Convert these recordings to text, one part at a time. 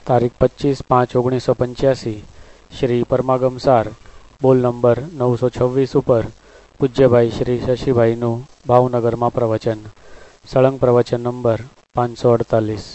તારીખ 25/5/1985 શ્રી પરમાગમસાર બોલ નંબર 926 ઉપર પૂજ્યભાઈ શ્રી શશીભાઈનું ભાવનગરમાં પ્રવચન. સળંગ પ્રવચન નંબર 548.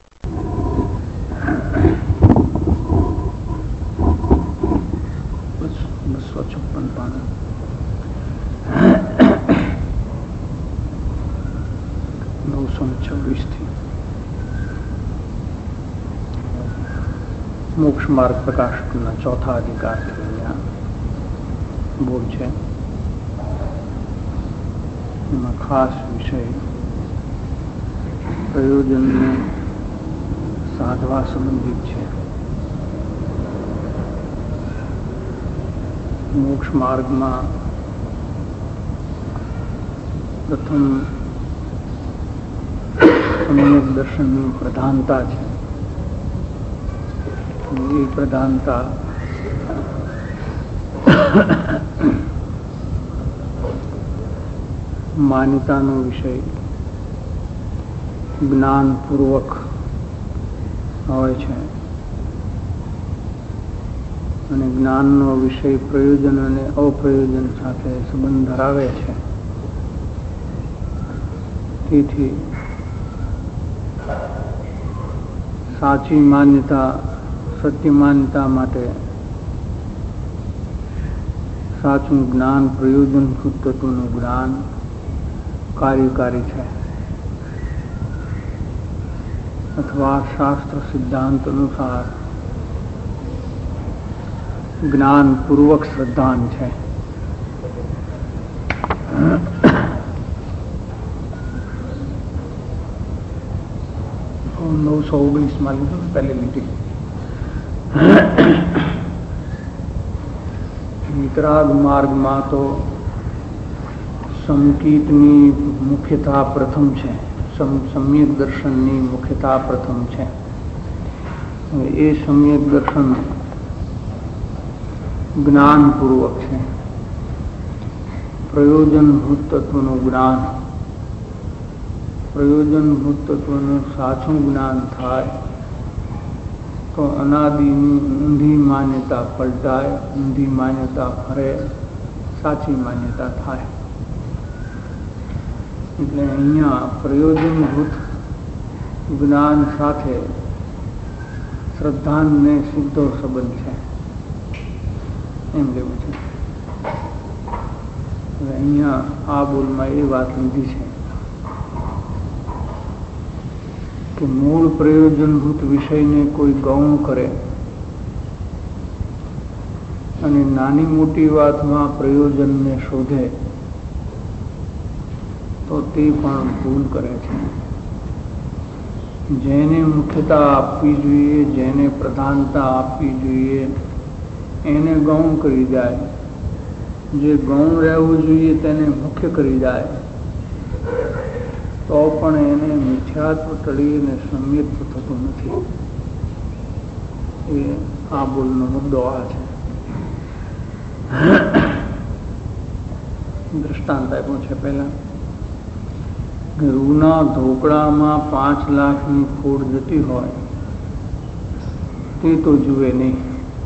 મોક્ષ માર્ગ પ્રકાશકના ચોથા અધિકાર બોલ છે. એમાં ખાસ વિષય પ્રયોજનને સાધવા સંબંધિત છે. મોક્ષ માર્ગમાં પ્રથમ સમ્યક દર્શનની પ્રધાનતા છે. એ પ્રધાનતા માન્યતાનો વિષય જ્ઞાનપૂર્વક હોય છે અને જ્ઞાનનો વિષય પ્રયોજન અને અપ્રયોજન સાથે સંબંધ ધરાવે છે. તેથી સાચી માન્યતા, સત્ય માન્યતા માટે સાચું જ્ઞાન, પ્રયોજનભૂત તત્વનું જ્ઞાન કાર્યકારી છે, અથવા શાસ્ત્ર સિદ્ધાંત અનુસાર જ્ઞાનપૂર્વક શ્રદ્ધાન છે. 919 લીધું પહેલી મીટિંગ. વિતરાગ માર્ગમાં તો સંકિતની મુખ્યતા પ્રથમ છે, સમ્યક દર્શનની મુખ્યતા પ્રથમ છે. એ સમ્યક દર્શન જ્ઞાનપૂર્વક છે. પ્રયોજનભૂત તત્વનું જ્ઞાન, પ્રયોજનભૂત તત્વનું સાચું જ્ઞાન થાય તો અનાદિની ઊંધી માન્યતા પલટાય, ઊંધી માન્યતા ફરે, સાચી માન્યતા થાય. એટલે અહીંયા પ્રયોજનભૂત જ્ઞાન સાથે શ્રદ્ધાને સીધો સંબંધ છે એમ લેવું છે. અહીંયા આ બોલમાં એ વાત લીધી છે કે મૂળ પ્રયોજનભૂત વિષયને કોઈ ગૌણ કરે અને નાની મોટી વાતમાં પ્રયોજનને શોધે તો તે પણ ભૂલ કરે છે. જેને મુખ્યતા આપવી જોઈએ, જેને પ્રધાનતા આપવી જોઈએ એને ગૌણ કરી જાય, જે ગૌણ રહેવું જોઈએ તેને મુખ્ય કરી જાય તો પણ એને મિથ્યાત્વ ટળીને સમ્યક્ત થતું નથી. એ આ બોલનો મુદ્દો આ છે. દ્રષ્ટાંત આપ્યું છે પહેલા કે રૂના ઢોકળામાં 5 લાખની ખોડ જતી હોય તે તો જુએ નહીં.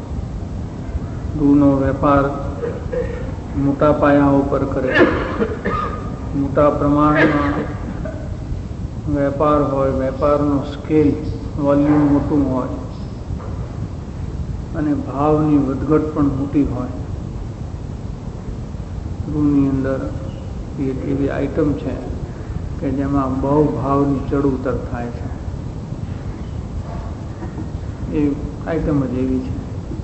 રૂનો વેપાર મોટા પાયા ઉપર કરે, મોટા પ્રમાણમાં વેપાર હોય, વેપારનો સ્કેલ, વોલ્યુમ મોટું હોય અને ભાવની વધઘટ પણ મોટી હોય. રૂની અંદર એક એવી આઈટમ છે કે જેમાં બહુ ભાવની ચડ ઉતર થાય છે. એ આઈટમ જ એવી છે.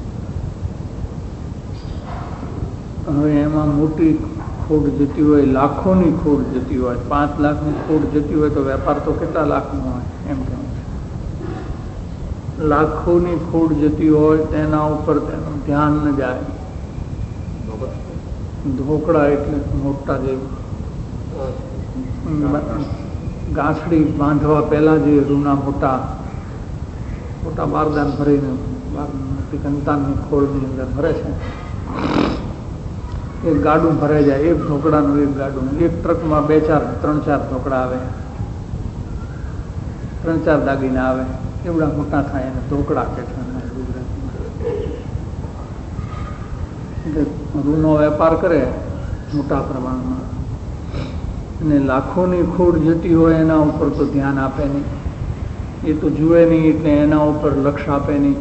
હવે એમાં મોટી ખોટ જતી હોય, લાખોની ખોટ જતી હોય, 5 લાખની ખોટ જતી હોય તો વેપાર તો કેટલા લાખનો હોય એમ કહેવું છે. લાખોની ખોટ જતી હોય તેના ઉપર તેનું ધ્યાન ન જાય. ઢોકળા એટલે મોટા જે ગાંસડી બાંધવા પહેલા જે રૂના મોટા મોટા બારદાન ભરીને કંતાનની ખોળની અંદર ભરે છે, એક ગાડું ભરાઈ જાય, એક ઢોકળાનું એક ગાડું. એક ટ્રકમાં 2-4 3-4 ઢોકળા આવે, 3-4 દાગીના આવે. એવડા મોટા થાય એને ઢોકળા કે છે ગુજરાતીમાં. રૂનો વેપાર કરે મોટા પ્રમાણમાં અને લાખોની ખોડ જતી હોય એના ઉપર તો ધ્યાન આપે નહીં, એ તો જુએ નહીં એટલે એના ઉપર લક્ષ આપે નહીં.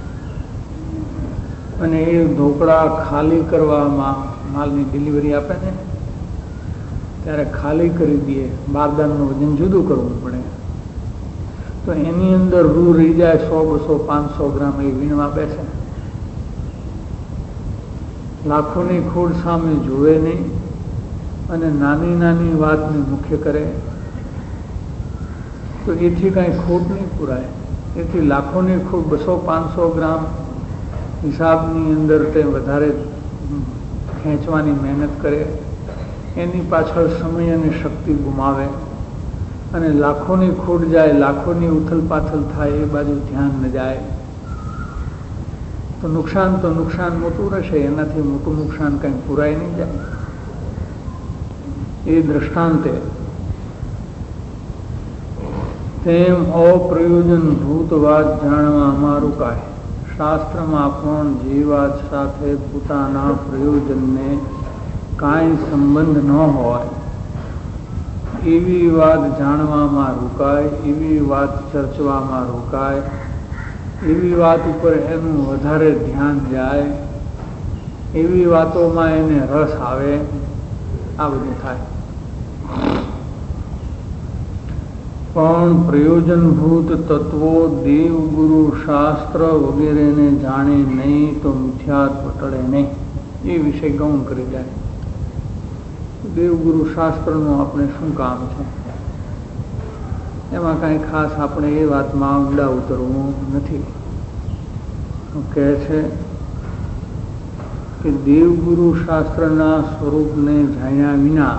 અને એ ઢોકળા ખાલી કરવામાં માલની ડિલિવરી આપે ને ત્યારે ખાલી કરી દઈએ, બારદાનનું વજન જુદું કરવું પડે તો એની અંદર રૂ રહી જાય 100, 200, 500 ગ્રામ એ વીણવા બેસે. લાખોની ખોડ સામે જોવે નહીં અને નાની નાની વાતને મુખ્ય કરે તો એથી કાંઈ ખોટ નહીં પૂરાય. એથી લાખોની ખોટ 200-500 ગ્રામ હિસાબની અંદર તે વધારે ખેંચવાની મહેનત કરે, એની પાછળ સમય અને શક્તિ ગુમાવે અને લાખોની ખોટ જાય, લાખોની ઉથલ પાથલ થાય, એ બાજુ ધ્યાન ન જાય તો નુકસાન મોટું રહેશે, એનાથી મોટું નુકસાન કંઈ પૂરાય નહીં જાય. એ દ્રષ્ટાંતે તેમ અપ્રયોજનભૂત વાત જાણવા અમારું કાય. શાસ્ત્રમાં પણ જે વાત સાથે પોતાના પ્રયોજનને કાંઈ સંબંધ ન હોય એવી વાત જાણવામાં રોકાય, એવી વાત ચર્ચવામાં રોકાય, એવી વાત ઉપર એનું વધારે ધ્યાન જાય, એવી વાતોમાં એને રસ આવે, આ બધું થાય. પણ પ્રયોજનભૂત તત્વો દેવ ગુરુ શાસ્ત્ર વગેરેને જાણે નહીં તો મિથ્યાત્વ ટળે નહીં, એ વિશે ગૌણ કરી જાય. દેવગુરુ શાસ્ત્રનું આપણે શું કામ છે એમાં કાંઈ ખાસ આપણે એ વાતમાં ઊંડા ઉતરવું નથી. કહે છે કે દેવગુરુ શાસ્ત્રના સ્વરૂપને જાણ્યા વિના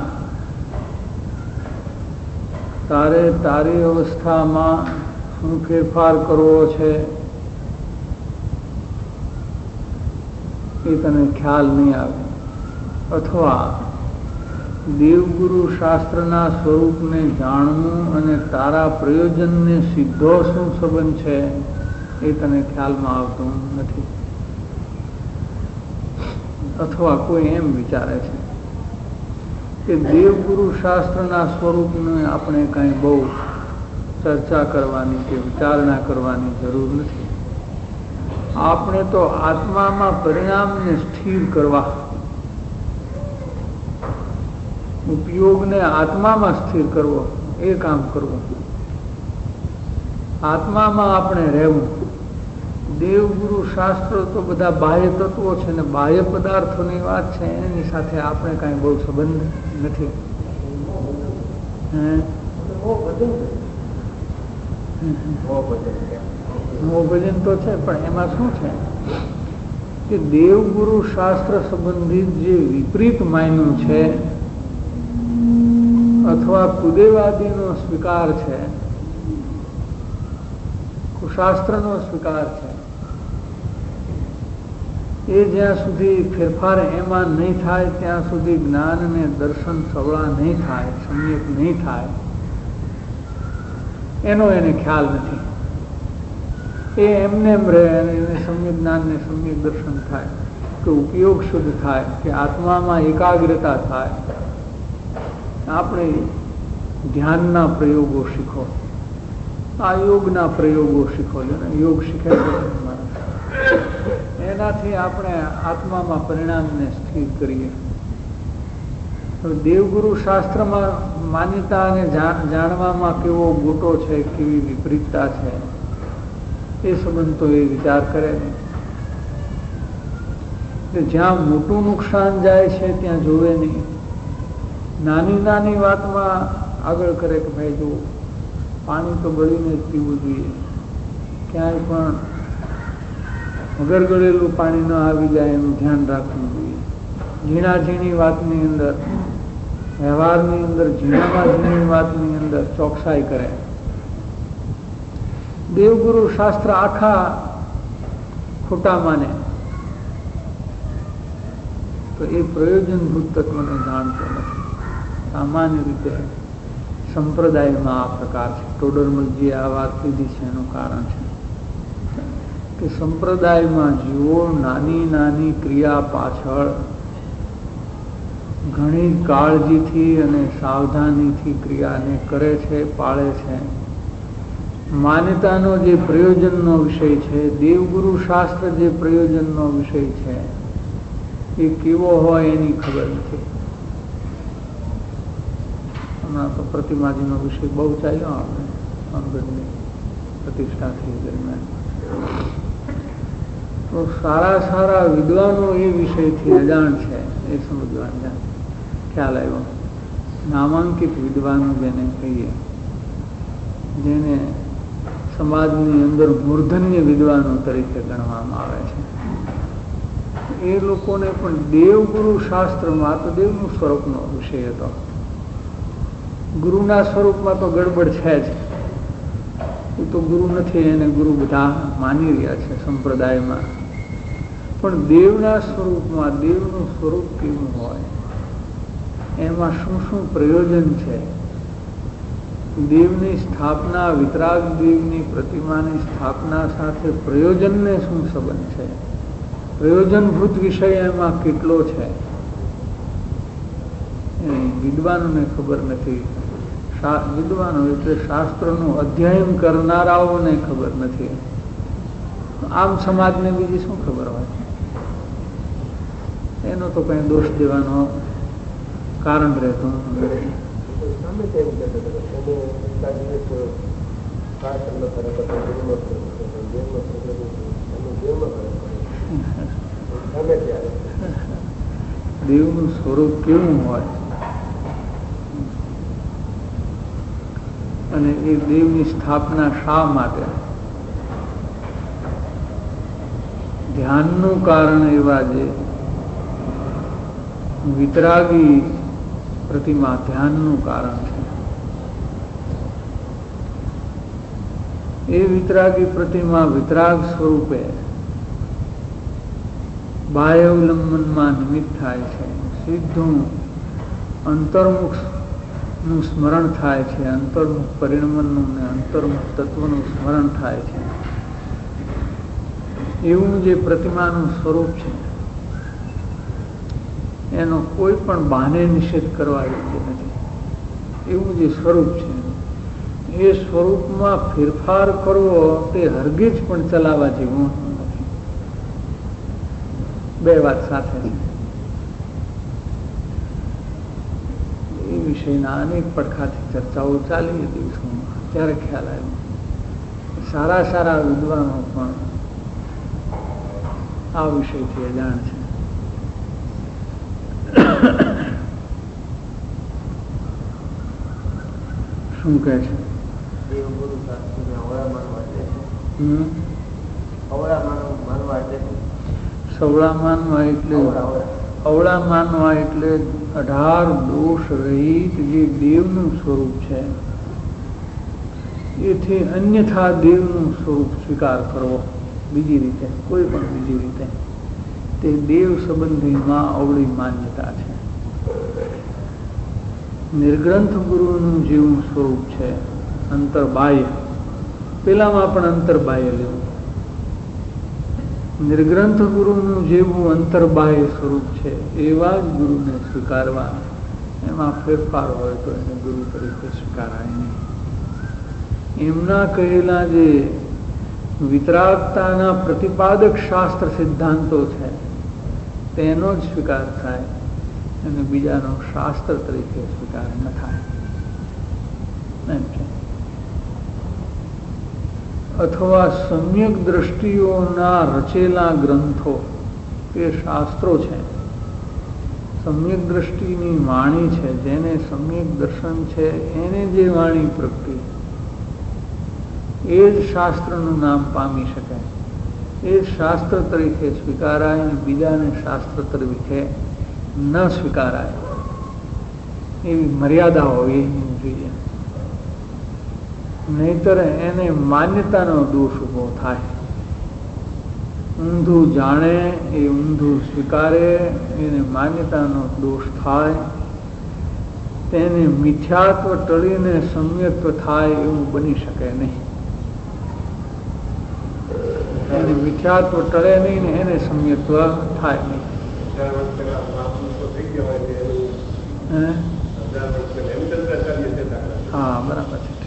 તારે તારી અવસ્થામાં શું ફેરફાર કરવો છે એ તને ખ્યાલ નહીં આવે, અથવા દેવગુરુ શાસ્ત્રના સ્વરૂપને જાણવું અને તારા પ્રયોજનને સીધો શું સંબંધ છે એ તને ખ્યાલમાં આવતું નથી. અથવા કોઈ એમ વિચારે છે કે દેવગુરુ શાસ્ત્રના સ્વરૂપને આપણે કાંઈ બહુ ચર્ચા કરવાની કે વિચારણા કરવાની જરૂર નથી. આપણે તો આત્મામાં પરિણામને સ્થિર કરવા, ઉપયોગને આત્મામાં સ્થિર કરવો, એ કામ કરવું. આત્મામાં આપણે રહેવું. દેવગુરુ શાસ્ત્ર તો બધા બાહ્ય તત્વો છે ને બાહ્ય પદાર્થોની વાત છે, એની સાથે આપણે કાંઈ બહુ સંબંધ નથી. ભજન તો છે પણ એમાં શું છે કે દેવગુરુ શાસ્ત્ર સંબંધિત જે વિપરીત માયનું છે અથવા કુદેવાદીનો સ્વીકાર છે, કુશાસ્ત્રનો સ્વીકાર છે, એ જ્યાં સુધી ફેરફાર એમાં નહીં થાય ત્યાં સુધી જ્ઞાન અને દર્શન સવળા નહીં થાય, સમ્યક નહીં થાય, એનો એને ખ્યાલ નથી. એ એમને એમ રહે અને એને સમ્યક જ્ઞાન ને સમ્યક દર્શન થાય, કે ઉપયોગ શુદ્ધ થાય, કે આત્મામાં એકાગ્રતા થાય. આપણે ધ્યાનના પ્રયોગો શીખો, આ યોગના પ્રયોગો શીખો. યોગ શીખે એનાથી આપણે આત્મામાં પરિણામને સ્થિર કરીએ. દેવગુરુ શાસ્ત્રમાં માન્યતા અને જાણવામાં કેવો ગોટો છે, કેવી વિપરીતતા છે, એ સંબંધ તો એ વિચાર કરે નહીં. જ્યાં મોટું નુકસાન જાય છે ત્યાં જોવે નહીં. નાની નાની વાતમાં આગળ કરે કે ભાઈ જો પાણી તો ગળીને જ પીવું જોઈએ, ક્યાંય પણ વગર ગળેલું પાણી ન આવી જાય એનું ધ્યાન રાખવું જોઈએ. ઝીણા ઝીણી વાતની અંદર, વ્યવહારની અંદર ઝીણામાં ઝીણી વાતની અંદર ચોકસાઈ કરે. દેવગુરુ શાસ્ત્ર આખા ખોટા માને તો એ પ્રયોજનભૂત તત્વને જાણતો નથી. સામાન્ય રીતે સંપ્રદાયમાં આ પ્રકાર છે. ટોડરમલજીએ આ વાત લીધી છે એનું કારણ છે કે સંપ્રદાયમાં જીવો નાની નાની ક્રિયા પાછળ ઘણી કાળજીથી અને સાવધાનીથી ક્રિયાને કરે છે, પાળે છે. માન્યતાનો જે પ્રયોજનનો વિષય છે, દેવગુરુ શાસ્ત્ર જે પ્રયોજનનો વિષય છે, એ કેવો હોય એની ખબર નથી. હમણાં તો પ્રતિમાજીનો વિષય બહુ ચાલ્યો આપણે અંગદની પ્રતિષ્ઠા થઈ દરમિયાન. તો સારા સારા વિદ્વાનો એ વિષયથી અજાણ છે, એ સમજવાનું ખ્યાલ આવ્યો. નામાંકિત વિદ્વાનો જેને કહીએ, જેને સમાજની અંદર મૂર્ધન્ય વિદ્વાનો તરીકે ગણવામાં આવે છે, એ લોકોને પણ દેવગુરુ શાસ્ત્રમાં તો દેવનું સ્વરૂપનો વિષય હતો. ગુરુના સ્વરૂપમાં તો ગડબડ છે જ. એ તો ગુરુ નથી, એને ગુરુ બધા માની રહ્યા છે સંપ્રદાયમાં. પણ દેવના સ્વરૂપમાં દેવનું સ્વરૂપ કેવું હોય, એમાં શું શું પ્રયોજન છે, દેવની સ્થાપના, વિતરાગ દેવની પ્રતિમાની સ્થાપના સાથે પ્રયોજનને શું સંબંધ છે, પ્રયોજનભૂત વિષય એમાં કેટલો છે, એ વિદ્વાનોને ખબર નથી. વિદ્વાનો એટલે શાસ્ત્રનું અધ્યયન કરનારાઓને ખબર નથી. આમ સમાજને બીજી શું ખબર હોય? એનો તો કઈ દોષ દેવાનો કારણ રહેતું નથી. દેવનું સ્વરૂપ કેવું હોય અને એ દેવની સ્થાપના શા માટે, ધ્યાનનું કારણ એવા જે વિતરાગી પ્રતિમા ધ્યાનનું કારણ છે. એ વિતરાગી પ્રતિમા વિતરાગ સ્વરૂપે બાહ્ય અવલંબનમાં નિમિત્ત થાય છે. સીધું અંતર્મુખનું સ્મરણ થાય છે, અંતર્મુખ પરિણમનનું ને અંતર્મુખ તત્વનું સ્મરણ થાય છે. એવું જે પ્રતિમાનું સ્વરૂપ છે, એનો કોઈ પણ બહાને નિષેધ કરવા યોગ્ય નથી. એવું જે સ્વરૂપ છે, એ સ્વરૂપમાં ફેરફાર કરવો તે હરગીજ પણ ચલાવવા જેવું નથી. બે વાત સાથે છે. એ વિષયના અનેક પડખાથી ચર્ચાઓ ચાલી દિવસોમાં. ત્યારે ખ્યાલ આવ્યો સારા સારા વિદ્વાનો પણ આ વિષયથી અજાણ છે. શું કહે છે? સવળા માનવા એટલે અવળા માનવા એટલે 18 દોષ રહિત જે દેવનું સ્વરૂપ છે, એથી અન્યથા દેવનું સ્વરૂપ સ્વીકાર કરવો. બીજી રીતે, કોઈ પણ બીજી રીતે, તે દેવ સંબંધીમાં અવળી માન્યતા છે. નિર્ગ્રંથ ગુરુનું જેવું સ્વરૂપ છે, અંતર્બાહ્ય, પેલામાં પણ અંતર્બાહ્ય લેવું. નિર્ગ્રંથ ગુરુનું જેવું અંતર્બાહ્ય સ્વરૂપ છે, એવા જ ગુરુને સ્વીકારવા. એમાં ફેરફાર હોય તો એને ગુરુ તરીકે સ્વીકારાય નહીં. એમના કહેલા જે વિતરાગતાના પ્રતિપાદક શાસ્ત્ર સિદ્ધાંતો છે, તેનો જ સ્વીકાર થાય અને બીજાનો શાસ્ત્ર તરીકે સ્વીકાર ન થાય એમ છે. અથવા સમ્યક દ્રષ્ટિઓના રચેલા ગ્રંથો એ શાસ્ત્રો છે. સમ્યક દ્રષ્ટિની વાણી છે, જેને સમ્યક દર્શન છે, એને જે વાણી પ્રગટી, એ જ શાસ્ત્રનું નામ પામી શકે. એ શાસ્ત્ર તરીકે સ્વીકારાય અને બીજાને શાસ્ત્ર તરીકે ન સ્વીકારાય, એવી મર્યાદા હોવી જોઈએ. નહીતર એને માન્યતાનો દોષ ઉભો થાય. ઊંધું જાણે એ ઊંધું સ્વીકારે, એને માન્યતાનો દોષ થાય. તેને મિથ્યાત્વ ટળીને સમ્યત્વ થાય એવું બની શકે નહીં. એને મિથ્યાત્વ ટળે નહીં ને એને સમ્યત્વ થાય નહીં. હા, બરાબર છે.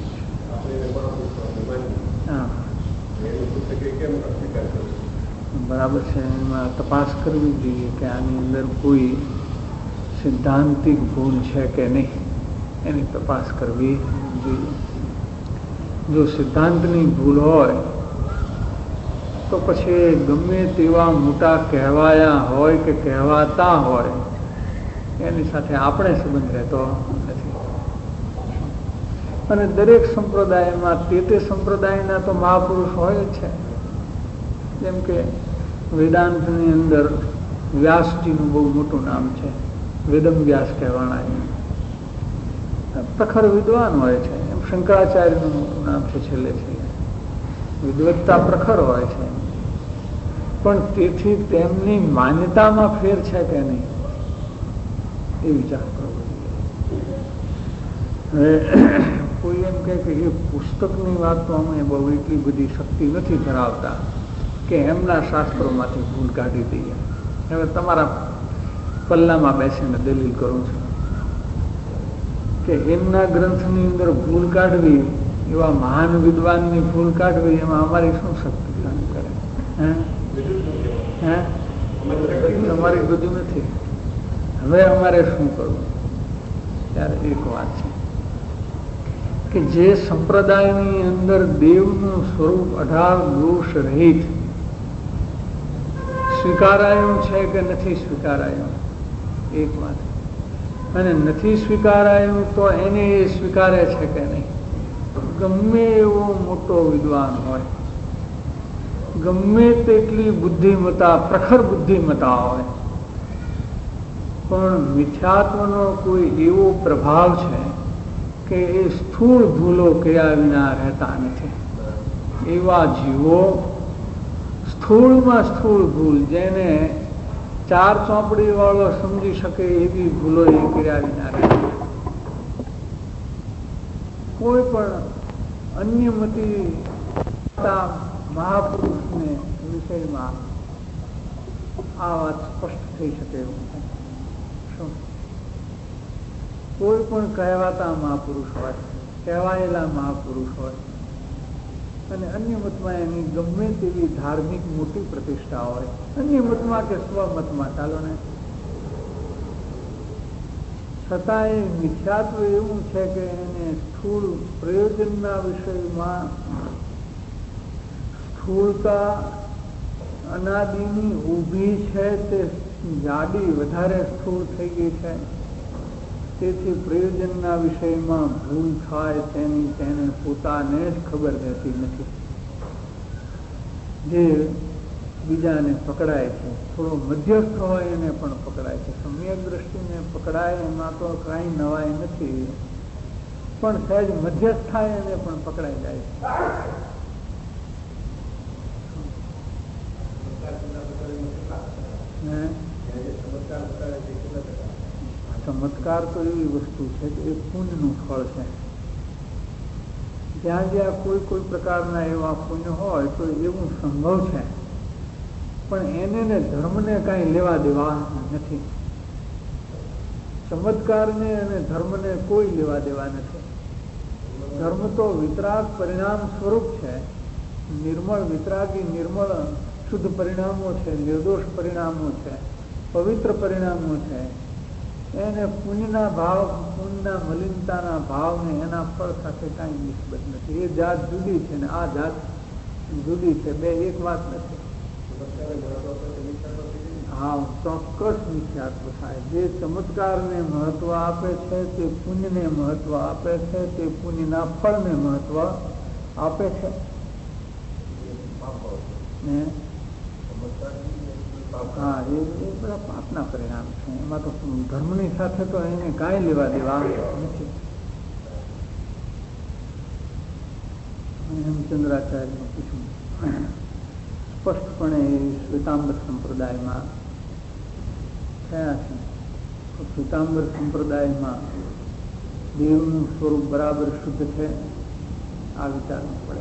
બરાબર છે. એમાં તપાસ કરવી જોઈએ કે આની અંદર કોઈ સિદ્ધાંતિક ભૂલ છે કે નહીં, એની તપાસ કરવી જોઈએ. જો સિદ્ધાંતની ભૂલ હોય તો પછી ગમે તેવા મોટા કહેવાયા હોય કે કહેવાતા હોય એની સાથે આપણે સંબંધ રહેતો નથી. અને દરેક સંપ્રદાયમાં તે સંપ્રદાયના તો મહાપુરુષ હોય જ છે. જેમ કે વેદાંતની અંદર વ્યાસજીનું બહુ મોટું નામ છે. વેદમ વ્યાસ કહેવાના પ્રખર વિદ્વાન હોય છે. એમ શંકરાચાર્યનું મોટું નામ છે. છેલ્લે વિદ્વત્તા પ્રખર હોય છે. પણ તેથી તેમની માન્યતામાં ફેર છે કે નહીં એ વિચાર કરવો જોઈએ. કોઈ એમ કહે કે એ પુસ્તકની વાત તો અમે બહુ એટલી બધી શક્તિ નથી ધરાવતા કે એમના શાસ્ત્રોમાંથી ભૂલ કાઢી દઈએ. હવે તમારા પલ્લામાં બેસીને દલીલ કરું છું કે એમના ગ્રંથની અંદર ભૂલ કાઢવી, એવા મહાન વિદ્વાનની ભૂલ કાઢવી, એમાં અમારી શું શક્તિ કામ કરે? અમારી બધું નથી. હવે અમારે શું કરવું? ત્યારે એક વાત છે કે જે સંપ્રદાયની અંદર દેવનું સ્વરૂપ 18 દોષ રહિત સ્વીકારાયું છે કે નથી સ્વીકારાયું, એક વાત. અને નથી સ્વીકારાયું તો એને એ સ્વીકારે છે કે નહીં. ગમે એવો મોટો વિદ્વાન હોય, ગમે તેટલી બુદ્ધિમત્તા, પ્રખર બુદ્ધિમત્તા હોય, પણ મિથ્યાત્વનો કોઈ એવો પ્રભાવ છે કે એ સ્થૂળ ભૂલો કર્યા વિના રહેતા નથી. એવા જીવો સ્થૂળમાં સ્થૂળ ભૂલ, જેને 4 ચોપડી વાળો સમજી શકે એવી ભૂલો એ કર્યા વિના રહેતા. કોઈ પણ અન્યમતી મહાપુરુષને વિષયમાં આ વાત સ્પષ્ટ થઈ શકે એવું છે. શું કોઈ પણ કહેવાતા મહાપુરુષ હોય, કહેવાયેલા મહાપુરુષ હોય, અને અન્ય મતમાં એની ગમે તેવી ધાર્મિક મોટી પ્રતિષ્ઠા હોય, અન્ય મતમાં કે સ્વમતમાં, ચાલો ને, છતાં એ મિથ્યાત્વ એવું છે કે એને સ્થૂળ પ્રયોજનના વિષયમાં સ્થૂળતા અનાદિની ઊભી છે, તે જાડી વધારે સ્થૂળ થઈ ગઈ છે. તેથી પ્રયોજનના વિષયમાં ભૂલ થાય તેની તેને પોતાને જ ખબર રહેતી નથી. જે બીજાને પકડાય છે, થોડો મધ્યસ્થ હોય એને પણ પકડાય છે. સમ્યક દ્રષ્ટિને પકડાય એમાં તો કાંઈ નવાઈ નથી, પણ સહેજ મધ્યસ્થ થાય એને પણ પકડાઈ જાય છે. ચમત્કાર તો એવી વસ્તુ છે કે એ પુણ્યનું ફળ છે. જ્યાં જ્યાં કોઈ કોઈ પ્રકારના એવા પુણ્ય હોય તો એવું સંભવ છે, પણ એને ને ધર્મને કાંઈ લેવા દેવા નથી. ચમત્કારને અને ધર્મને કોઈ લેવા દેવા નથી. ધર્મ તો વિતરાગ પરિણામ સ્વરૂપ છે. નિર્મળ વિતરાગી નિર્મળ શુદ્ધ પરિણામો છે, નિર્દોષ પરિણામો છે, પવિત્ર પરિણામો છે. એને પુણ્યના ભાવ, પુણ્યના મલિનતાના ભાવને એના ફળ સાથે કાંઈ નિસ્બત નથી. એ જાત જુદી છે ને આ જાત જુદી છે, બે એક વાત નથી. હા, ચોક્કસ મિથ્યાત્વ થાય. જે ચમત્કારને મહત્વ આપે છે તે પુણ્યને મહત્વ આપે છે, તે પુણ્યના ફળને મહત્વ આપે છે. હા, એ બધા પાપના પરિણામ છે. એમાં તો ધર્મની સાથે તો એને કાંઈ લેવા દેવા નથી. હેમચંદ્રાચાર્યનું પૂછ્યું, સ્પષ્ટપણે શ્વેતાંબર સંપ્રદાયમાં થયા છે. તો શ્વેતાંબર સંપ્રદાયમાં દેવનું સ્વરૂપ બરાબર શુદ્ધ છે આ વિચારવું પડે.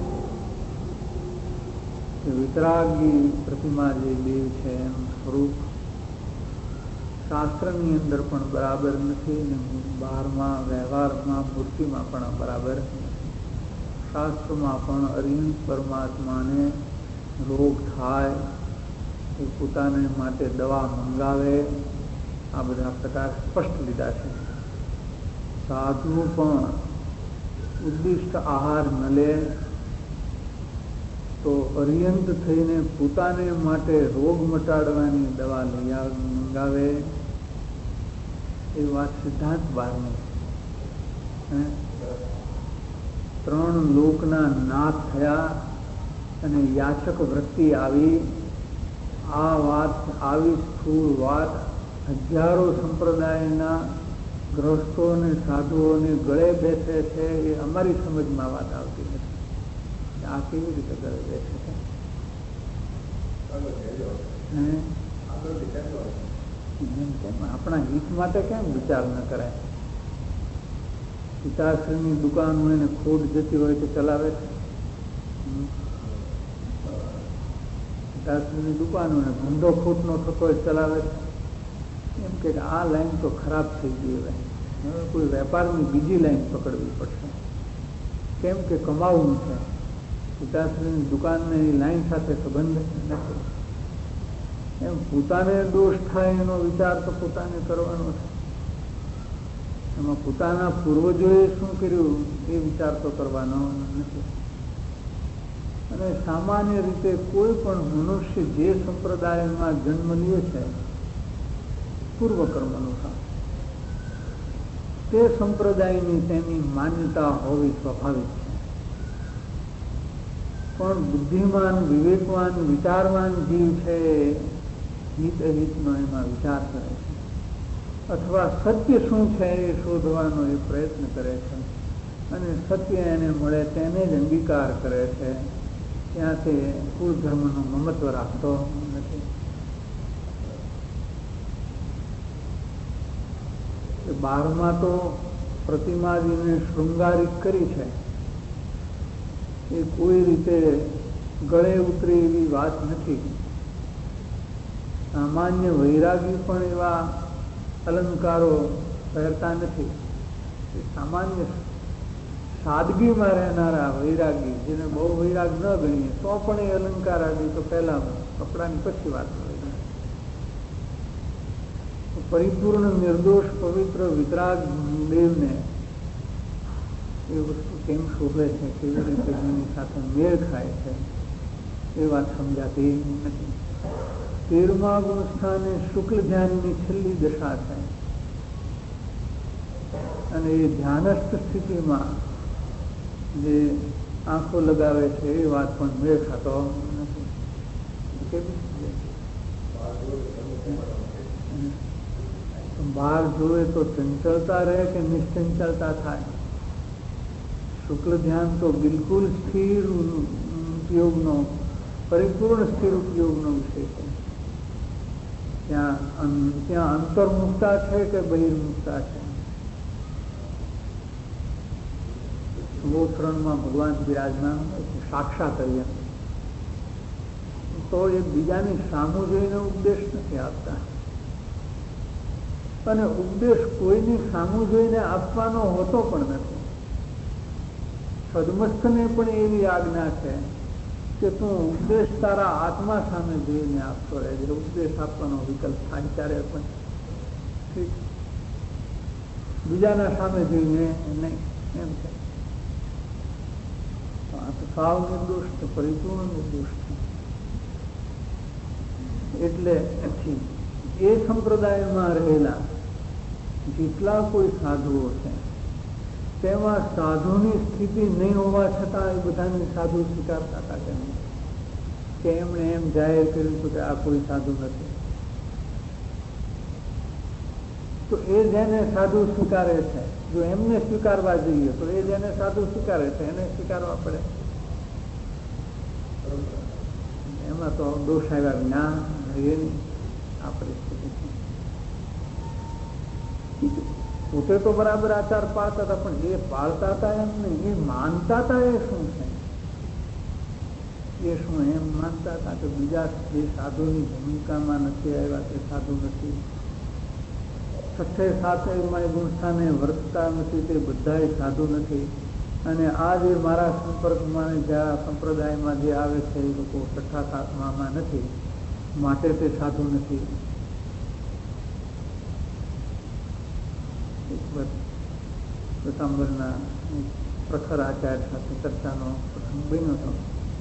વિતરાગી પ્રતિમા જે દેવ છે એનું સ્વરૂપ શાસ્ત્રની અંદર પણ બરાબર નથી ને બહારમાં વ્યવહારમાં મૂર્તિમાં પણ બરાબર નથી. શાસ્ત્રમાં પણ અરિહંત પરમાત્માને રોગ થાય એ પોતાને માટે દવા મંગાવે આ બધા પ્રકાર સ્પષ્ટ લીધા છે. સાધુ પણ ઉદ્દિષ્ટ આહાર ન લે તો અરિહંત થઈને પોતાને માટે રોગ મટાડવાની દવા લઈ મંગાવે એ વાત સિદ્ધાંત બહારની. 3 લોકના નાથ થયા અને યાચક વૃત્તિ આવી. આ વાત આવી સ્થૂળ વાત હજારો સંપ્રદાયના ગ્રસ્તો અને સાધુઓને ગળે બેસે છે. એ અમારી સમજમાં વાત આવતી નથી. આ કેવી રીતે ગળે બેસે છે? આપણા હિત માટે કેમ વિચાર ન કરાય? પિતાશ્રીની દુકાન હોય ને ખોટ જતી હોય તો ચલાવે છે. પિતાશ્રીની દુકાન હોય ને ધંધો ખોટનો થતો હોય ચલાવે છે. એમ કે આ લાઈન તો ખરાબ થઈ ગઈ. હવે કોઈ વેપારની બીજી લાઈન પકડવી પડશે. કેમ કે કમાવું છે. પિતાશ્રીની દુકાનને એ લાઈન સાથે સંબંધ નથી. એમ પોતાને દોષ થાય એનો વિચાર તો પોતાને કરવાનો છે. એમાં પોતાના પૂર્વજોએ શું કર્યું એ વિચાર તો કરવાનો નથી. અને સામાન્ય રીતે કોઈ પણ મનુષ્ય જે સંપ્રદાયમાં જન્મ લે છે પૂર્વકર્મ અનુસાર તે સંપ્રદાયની તેની માન્યતા હોવી સ્વાભાવિક છે. પણ બુદ્ધિમાન વિવેકવાન વિચારવાન જીવ છે હિત અહિતનો એમાં વિચાર કરે છે અથવા સત્ય શું છે એ શોધવાનો એ પ્રયત્ન કરે છે અને સત્ય એને મળે તેને જ અંગીકાર કરે છે. ત્યાં તે કુળ ધર્મનું મમત્વ રાખતો નથી. 12માં તો પ્રતિમાજીને શૃંગારિક કરી છે એ કોઈ રીતે ગળે ઉતરે એવી વાત નથી. સામાન્ય વૈરાગી પણ એવા અલંકારો પહેરતા નથી. સામાન્ય સાદગીમાં રહેનારા વૈરાગી જેને બહુ વૈરાગ ન ગણીએ તો પણ એ અલંકાર આવી તો પહેલા કપડાની પછી વાત હોય. પરિપૂર્ણ નિર્દોષ પવિત્ર વિતરાગ દેવને એ વસ્તુ કેમ શોભે છે, કેવી રીતે એની સાથે મેળ ખાય છે એ વાત સમજાતી નથી. 13મા ગુણ સ્થાને શુક્લ ધ્યાનની છેલ્લી દશા છે અને એ ધ્યાનસ્થ સ્થિતિમાં જે આંખો લગાવે છે એ વાત પણ મેળ ખાતો નથી. બહાર જોવે તો ચંચળતા રહે કે નિશ્ચંચળતા થાય. શુક્લ ધ્યાન તો બિલકુલ સ્થિર ઉપયોગનો પરિપૂર્ણ સ્થિર ઉપયોગનો વિષય છે. ત્યાં અંતર્મુક્તા છે કે બહિર્મુક્તા છે? ગોત્રણમાં ભગવાન બિરાજમાન સાક્ષાત રહ્યા તો એક બીજાની સામુ જોઈને ઉપદેશ નથી આપતા. અને ઉપદેશ કોઈની સામુ જોઈને આપવાનો હોતો પણ નથી. સદમસ્તને પણ એવી આજ્ઞા છે કે તું ઉપદેશ તારા આત્મા સામે જોઈને આપતો રહેજે. ઉપદેશ આપવાનો વિકલ્પ થાય ત્યારે પણ ઠીક, બીજાના સામે જોઈને નહીં એમ છે. આ તો સાવ નિર્દોષ છે, પરિપૂર્ણ નિર્દોષ છે. એટલે એ સંપ્રદાયમાં રહેલા જેટલા કોઈ સાધુઓ છે તેમાં સાધુની સ્થિતિ નહીં હોવા છતાં એ બધાને સાધુ સ્વીકારતા હતા કે નહીં, કે એમણે એમ જાહેર કર્યું હતું કે આ કોઈ સાધુ નથી. તો એ જેને સાધુ સ્વીકારે છે, જો એમને સ્વીકારવા જઈએ તો એ જેને સાધુ સ્વીકારે છે એને સ્વીકારવા પડે. એમાં તો દોષ આવ્યા જ્ઞાન એ નહીં. આ પરિસ્થિતિ પોતે તો બરાબર આચાર પાળતા હતા, પણ એ પાળતા હતા એમ નહીં, એ માનતા હતા એ શું છે, એ શું એમ માનતા હતા કે બીજા જે સાધુની ભૂમિકામાં નથી આવ્યા તે સાધુ નથી, છઠ્ઠે સાતમાં ગુણસ્થાને વર્તતા નથી તે બધા સાધુ નથી, અને આ જે મારા સંપર્કમાં જ્યાં સંપ્રદાયમાં જે આવે છે એ લોકો છઠ્ઠા સાતમામાં નથી, માટે તે સાધુ નથી. પીતાંબરના પ્રખર આચાર્ય સાથે ચર્ચાનો પ્રસંગ બન્યો હતો.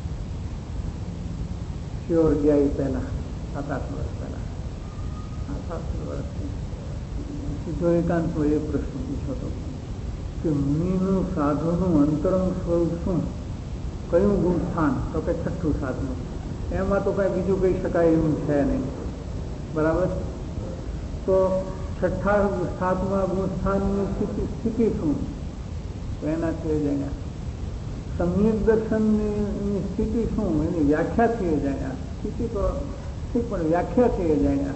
શ્યોર ગયા એ પહેલા 7-8 વર્ષ પહેલા, 7 વર્ષથી સીધો એકાંતનો એ પ્રશ્ન પૂછ્યો હતો કે મુનિનું સાધુનું અંતરંગ સ્વરૂપ શું, કયું ગુણ સ્થાન? તો કે છઠ્ઠું સાધનું. એમાં તો કઈ બીજું કહી શકાય એવું છે નહીં, બરાબર? તો છઠ્ઠા સાતમા ગુણ સ્થાનની સ્થિતિ શું? તો એનાથી જાણ્યા. સમ્યક દર્શનની સ્થિતિ શું? એની વ્યાખ્યાથી જાણ્યા. સ્થિતિ તો ઠીક, પણ વ્યાખ્યાથી જાણ્યા.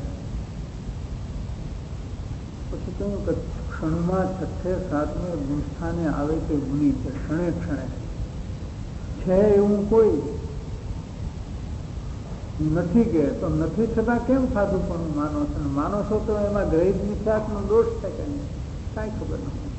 પછી કહ્યું કે ક્ષણમાં છઠ્ઠે સાતમે ગુણસ્થાને આવે તે ગુણી છે, ક્ષણે ક્ષણે છે એવું કોઈ નથી કે તો નથી છતાં કેમ સાધુ પણ માનો છો? માનો છો તો એમાં ગ્રહિત મિથ્યાત્મનો દોષ છે કે નહીં, કાંઈ ખબર ન મળે.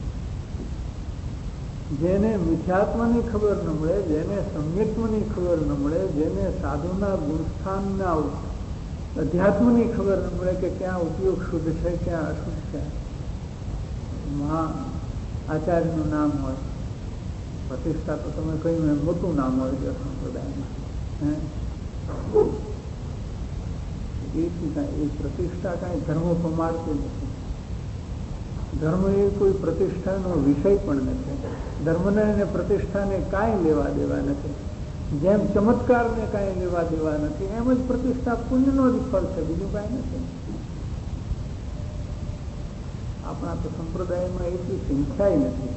જેને મિથ્યાત્મની ખબર ન મળે, જેને સમ્યક્ત્વની ખબર ન મળે, જેને સાધુના ગુણસ્થાનના અધ્યાત્મની ખબર ન મળે કે ક્યાં ઉપયોગ શુદ્ધ છે ક્યાં અશુદ્ધ છે. મહા આચાર્યનું નામ હોય, પ્રતિષ્ઠા તો તમે કહ્યું એમ મોટું નામ હોય છે સંપ્રદાયમાં, એ પ્રતિષ્ઠા કાંઈ ધર્મ પ્રમાણતું નથી. ધર્મ એ કોઈ પ્રતિષ્ઠાનો વિષય પણ નથી. ધર્મને અને પ્રતિષ્ઠાને કાંઈ લેવા દેવા નથી. જેમ ચમત્કારને કાંઈ લેવા દેવા નથી, એમ જ પ્રતિષ્ઠા પુણ્યનો જ ફળ છે, બીજું કાંઈ નથી. આપણા તો સંપ્રદાયમાં એટલી સંખ્યા નથી.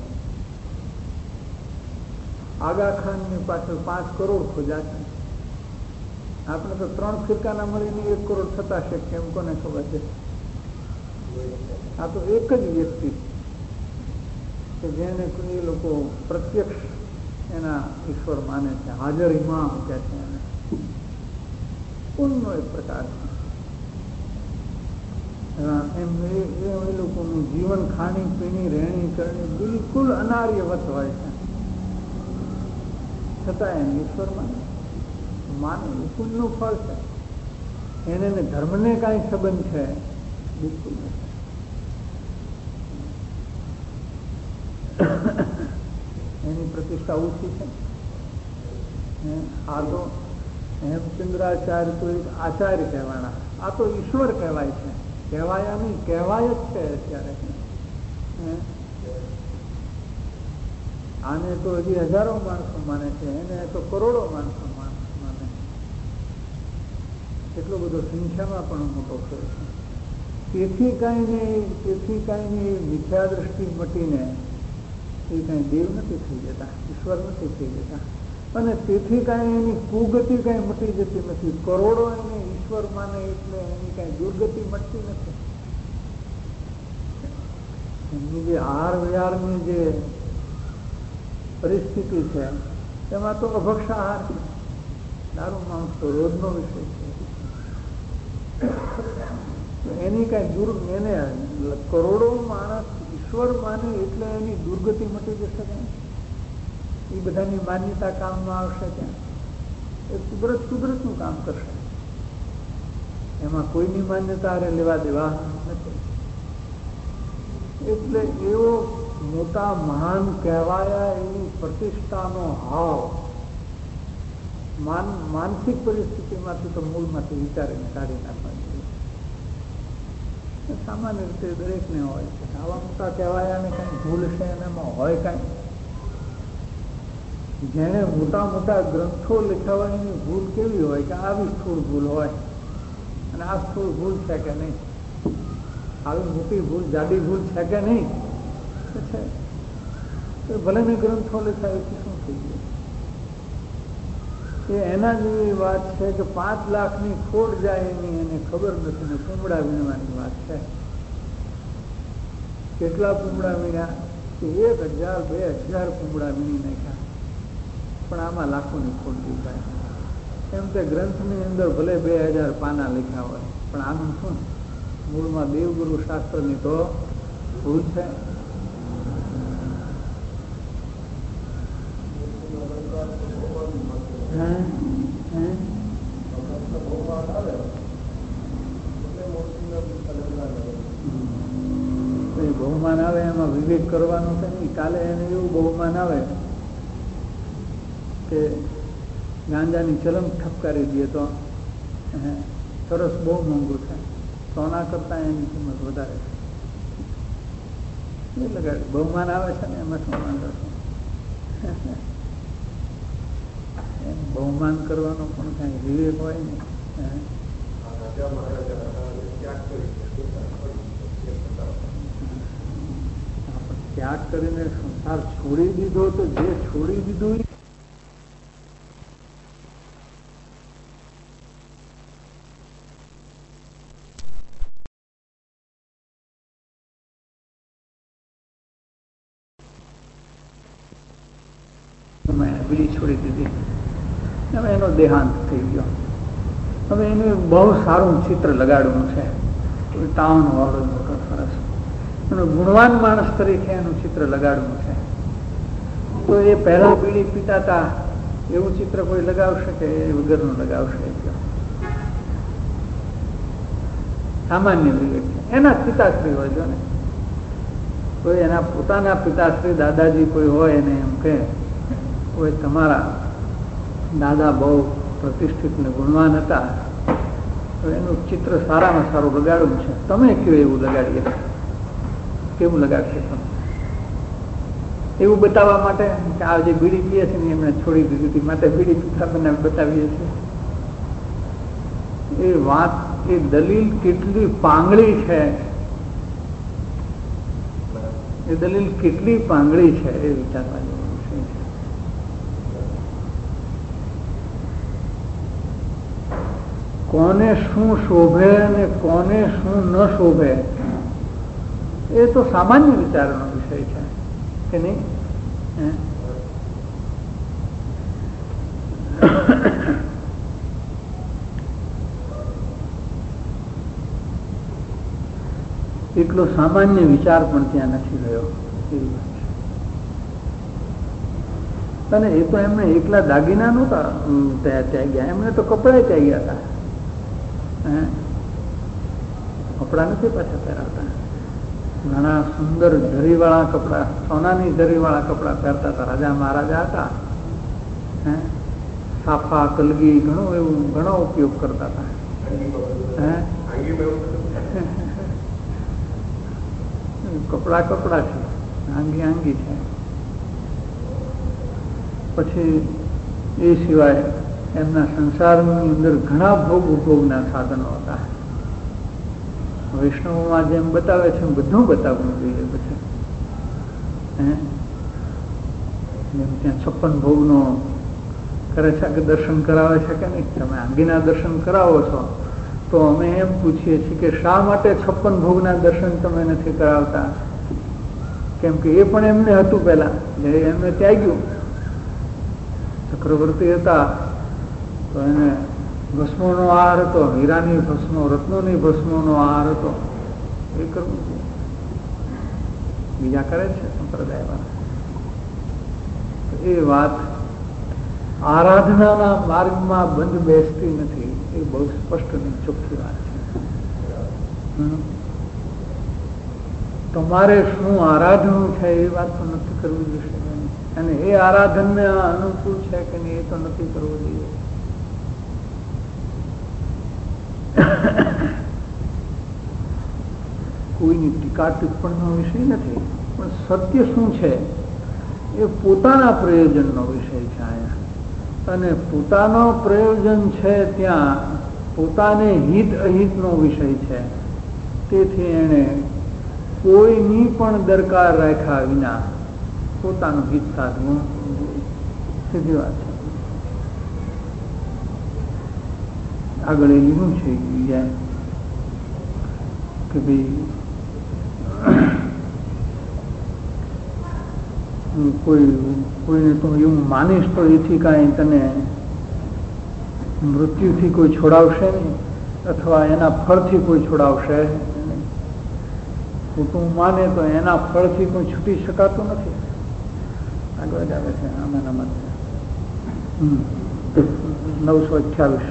આગા ખાનની પાછળ 5 કરોડ ખોજા છે. આપણે તો 3 ફિરકાના મળીને 1 કરોડ થતા છે, કેમ કોને ખબર છે? આ તો એક જ વ્યક્તિ કે જેને એ લોકો પ્રત્યક્ષ એના ઈશ્વર માને છે, હાજર ઇમામ કહે છે એને. પૂર્ણનો એક પ્રકાર છે. એમ એ લોકોનું જીવન ખાણી પીણી રહેણી કરણી બિલકુલ અનાર્યવત હોય છે, છતાં એને ઈશ્વર માને પુણ્યનું ફળ છે. એને ધર્મને કાંઈ સંબંધ છે બિલકુલ નથી. એની પ્રતિષ્ઠા ઓછી છે. આ તો હેમચંદ્રાચાર્ય તો એક આચાર્ય કહેવાના, આ તો ઈશ્વર કહેવાય છે. કહેવાયા નહીં, કહેવાય જ છે અત્યારે. આને તો હજી હજારો માણસો માને છે, એને તો કરોડો માણસો માને. એટલો બધો સંખ્યામાં પણ મોટો ફેર છે. તેથી કાંઈ નહીં મિથ્યા દ્રષ્ટિ મટીને એ કાંઈ દેવ નથી થઈ જતા, ઈશ્વર નથી થઈ જતા. અને તેથી કાંઈ એની કુગતિ કાંઈ મટી જતી નથી. કરોડો એને ઈશ્વર માને એટલે એની કાંઈ દુર્ગતિ મટતી નથી. એમની જે આહાર વિહારની જે પરિસ્થિતિ છે એમાં તો અભક્ષ આહાર છે. દારૂ માંસ તો રોજનો વિષય છે. એની કાંઈ એને કરોડો માણસ ઈશ્વર માને એટલે એની દુર્ગતિ મટી જશે ક્યાં? એ બધાની માન્યતા કામમાં આવશે ક્યાં? એ કુદરતનું કામ કરશે. એમાં કોઈની માન્યતા હારે લેવા દેવા નથી. એટલે એવો મોટા મહાન કહેવાયા એની પ્રતિષ્ઠાનો હાવ માનસિક પરિસ્થિતિમાંથી તો મૂળમાંથી વિચારીને કાઢી નાખવાની. સામાન્ય રીતે દરેકને હોય છે. આવા મોટા કહેવાયાને કઈ ભૂલ છે એનામાં હોય કાંઈ? જેને મોટા મોટા ગ્રંથો લખ્યા હોય એની ભૂલ કેવી હોય કે આવી સ્થૂળ ભૂલ હોય, અને આ સ્થૂળ ભૂલ છે કે નહીં, આવી મોટી ભૂલ જાડી ભૂલ છે કે નહીં, છે ભલે ને ગ્રંથો લખાય તો શું થઈ ગયું? એ એના જેવી વાત છે કે 5 લાખની ખોટ જાય એની એને ખબર નથી ને કુંબડા વીણવાની વાત છે. કેટલા કુંબડા વીણ્યા? 1000 2000 કુંબડા વીણી નાખ્યા, પણ આમાં લાખોની ખોટ દેખાય. એમ તે ગ્રંથની અંદર ભલે 2000 પાના લખ્યા હોય, પણ આનું શું? મૂળમાં દેવગુરુ શાસ્ત્રની તો ભૂલ છે. બહુમાન આવે એમાં વિવેક કરવાનો છે નહીં. કાલે એને એવું બહુમાન આવે કે ગાંજાની ચલમ ઠપકારી દે તો સરસ બહુ મોંઘું છે, સોના કરતા એની કિંમત વધારે છે. એટલે બહુમાન આવે છે ને એમાં શું વાંધો છે? બહુમાન કરવાનો પણ કઈ વિવેક હોય ને. ત્યાગ કરીને સંસાર છોડી દીધો, તો જે છોડી દીધું બીડી છોડી દીધી, હવે એનો દેહાંત થઈ ગયો. હવે એનું બહુ સારું ચિત્ર લગાડવું છે, ટાઉન વાળો મોટો સરસ એનું ગુણવાન માણસ તરીકે એનું ચિત્ર લગાડવું છે. તો એ પહેલા બીડી પીતા હતા એવું ચિત્ર કોઈ લગાવશે કે એ વગરનું લગાવશે? સામાન્ય વિવેક છે. એના પિતાશ્રી હોય જો ને, કોઈ એના પોતાના પિતાશ્રી દાદાજી કોઈ હોય એને એમ કે કોઈ તમારા દાદા બહુ પ્રતિષ્ઠિત ને ગુણવાન હતા, તો એનું ચિત્ર સારામાં સારું લગાડવું છે. તમે કયો એવું લગાડીએ, કેવું લગાડશે તમે? એવું બતાવવા માટે કે આ જે બીડી પીએ છે ને એમણે છોડી દીધી હતી માટે બીડી પીતા બતાવીએ છીએ. એ વાત, એ દલીલ કેટલી પાંગળી છે, એ દલીલ કેટલી પાંગળી છે એ વિચારવા જેવો વિષય છે. કોને શું શોભે અને કોને શું ન શોભે એ તો સામાન્ય વિચારનો વિષય છે કે નહીં? એટલો સામાન્ય વિચાર પણ ત્યાં નથી રહ્યો એવી વાત છે. અને એ તો એમને એકલા દાગીના નહોતા ત્યાગ્યા, એમને તો કપડા ત્યાગ્યા હતા. કપડા નથી પાછા પહેરાવતા, ઘણા સુંદર જરીવાળા કપડા, સોનાની જરીવાળા કપડા પહેરતા હતા. રાજા મહારાજા હતા, સાફા કલગી ઘણો ઉપયોગ કરતા હતા. કપડા કપડા છે, આંગી છે. પછી એ સિવાય એમના સંસારની અંદર ઘણા ભોગ ઉપભોગના સાધનો હતા. વૈષ્ણવમાં જેમ બતાવે છે એમ બધું બતાવવું જોઈએ. પછી જેમ ત્યાં 56 ભોગનો કરે છે કે દર્શન કરાવે છે કે નહીં? તમે આંગીના દર્શન કરાવો છો તો અમે એમ પૂછીએ છીએ કે શા માટે 56 ભોગના દર્શન તમે નથી કરાવતા? કેમ કે એ પણ એમને હતું પહેલા, જે એમને ત્યાગ્યું. ચક્રવર્તી હતા તો એને ભસ્મોનો આહાર હતો, હીરાની ભસ્મો, રત્નોની ભસ્મોનો આહાર હતો. એ કરવું જોઈએ. બીજા કરે છે સંપ્રદાયવાળા. એ વાત આરાધનાના માર્ગમાં બંધ બેસતી નથી. એ બહુ સ્પષ્ટ અને ચોખ્ખી વાત છે. તમારે શું આરાધનું છે એ વાત તો નક્કી કરવી જોઈશે, અને એ આરાધનને અનુકૂળ છે કે નહીં એ તો નક્કી કરવું જોઈએ. કોઈની ટીકા ટિપ્પણીનો વિષય નથી, પણ સત્ય શું છે એ પોતાના પ્રયોજનનો વિષય છે અહીંયા. અને પોતાનો પ્રયોજન છે ત્યાં પોતાને હિત અહિતનો વિષય છે. તેથી એને કોઈની પણ દરકાર રાખ્યા વિના પોતાનું હિત સાધવું સીધી વાત છે. આગળ એ લીધું છે કે ભાઈ કોઈને તું એવું માનીશ તો એથી કાંઈ તને મૃત્યુથી કોઈ છોડાવશે નહીં, અથવા એના ફળથી કોઈ છોડાવશે નહીં. ખોટું માને તો એના ફળથી કોઈ છૂટી શકાતું નથી. આગળ જ આવે છે આમાં 928.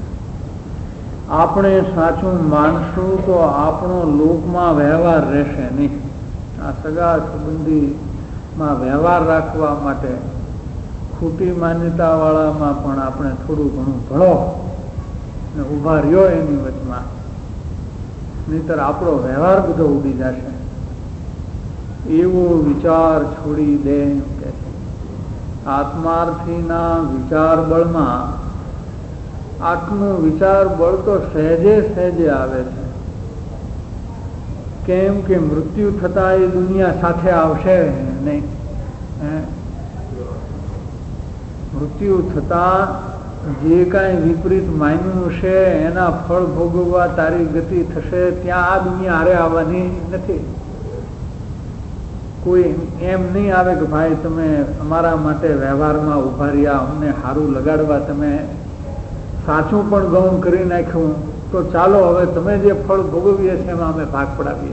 આપણે સાચું માનશું તો આપણો લોકમાં વ્યવહાર રહેશે નહીં. આ સગા સંબંધીમાં વ્યવહાર રાખવા માટે ખોટી માન્યતાવાળામાં પણ આપણે થોડું ઘણું ભળો ને ઊભા રહ્યો એની વચમાં, નહીતર આપણો વ્યવહાર બધો ઉડી જશે. એવો વિચાર છોડી દે કે આત્માર્થીના વિચાર બળમાં આટલું વિચાર બળ તો સહેજે સહેજે આવે છે. કેમ કે મૃત્યુ થતા એ દુનિયા સાથે આવશે નહીં. મૃત્યુ થતા જે કાંઈ વિપરીત માન્યું છે એના ફળ ભોગવવા તારી ગતિ થશે. ત્યાં આ દુનિયા હારે આવવાની નથી. કોઈ એમ નહીં આવે કે ભાઈ તમે અમારા માટે વ્યવહારમાં ઉભા રહ્યા, અમને સારું લગાડવા તમે સાચું પણ ગૌણ કરી નાખ્યું, તો ચાલો હવે તમે જે ફળ ભોગવીએ છીએ એમાં અમે ભાગ પડાવીએ.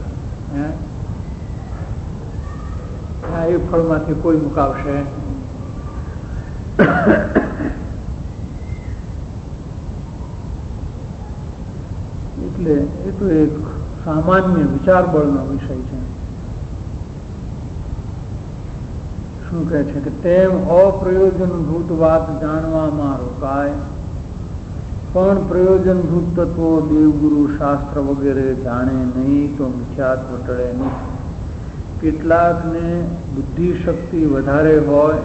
એ ફળમાંથી કોઈ મુકાવશે. એટલે એ તો એક સામાન્ય વિચાર બળનો વિષય છે. શું કહે છે કે તેમ અપ્રયોજનભૂત વાત જાણવામાં રોકાય, પણ પ્રયોજનભૂત તત્વો દેવગુરુ શાસ્ત્ર વગેરે જાણે નહીં તો મિથ્યાત્વ ટળે નહીં. કેટલાકને બુદ્ધિ શક્તિ વધારે હોય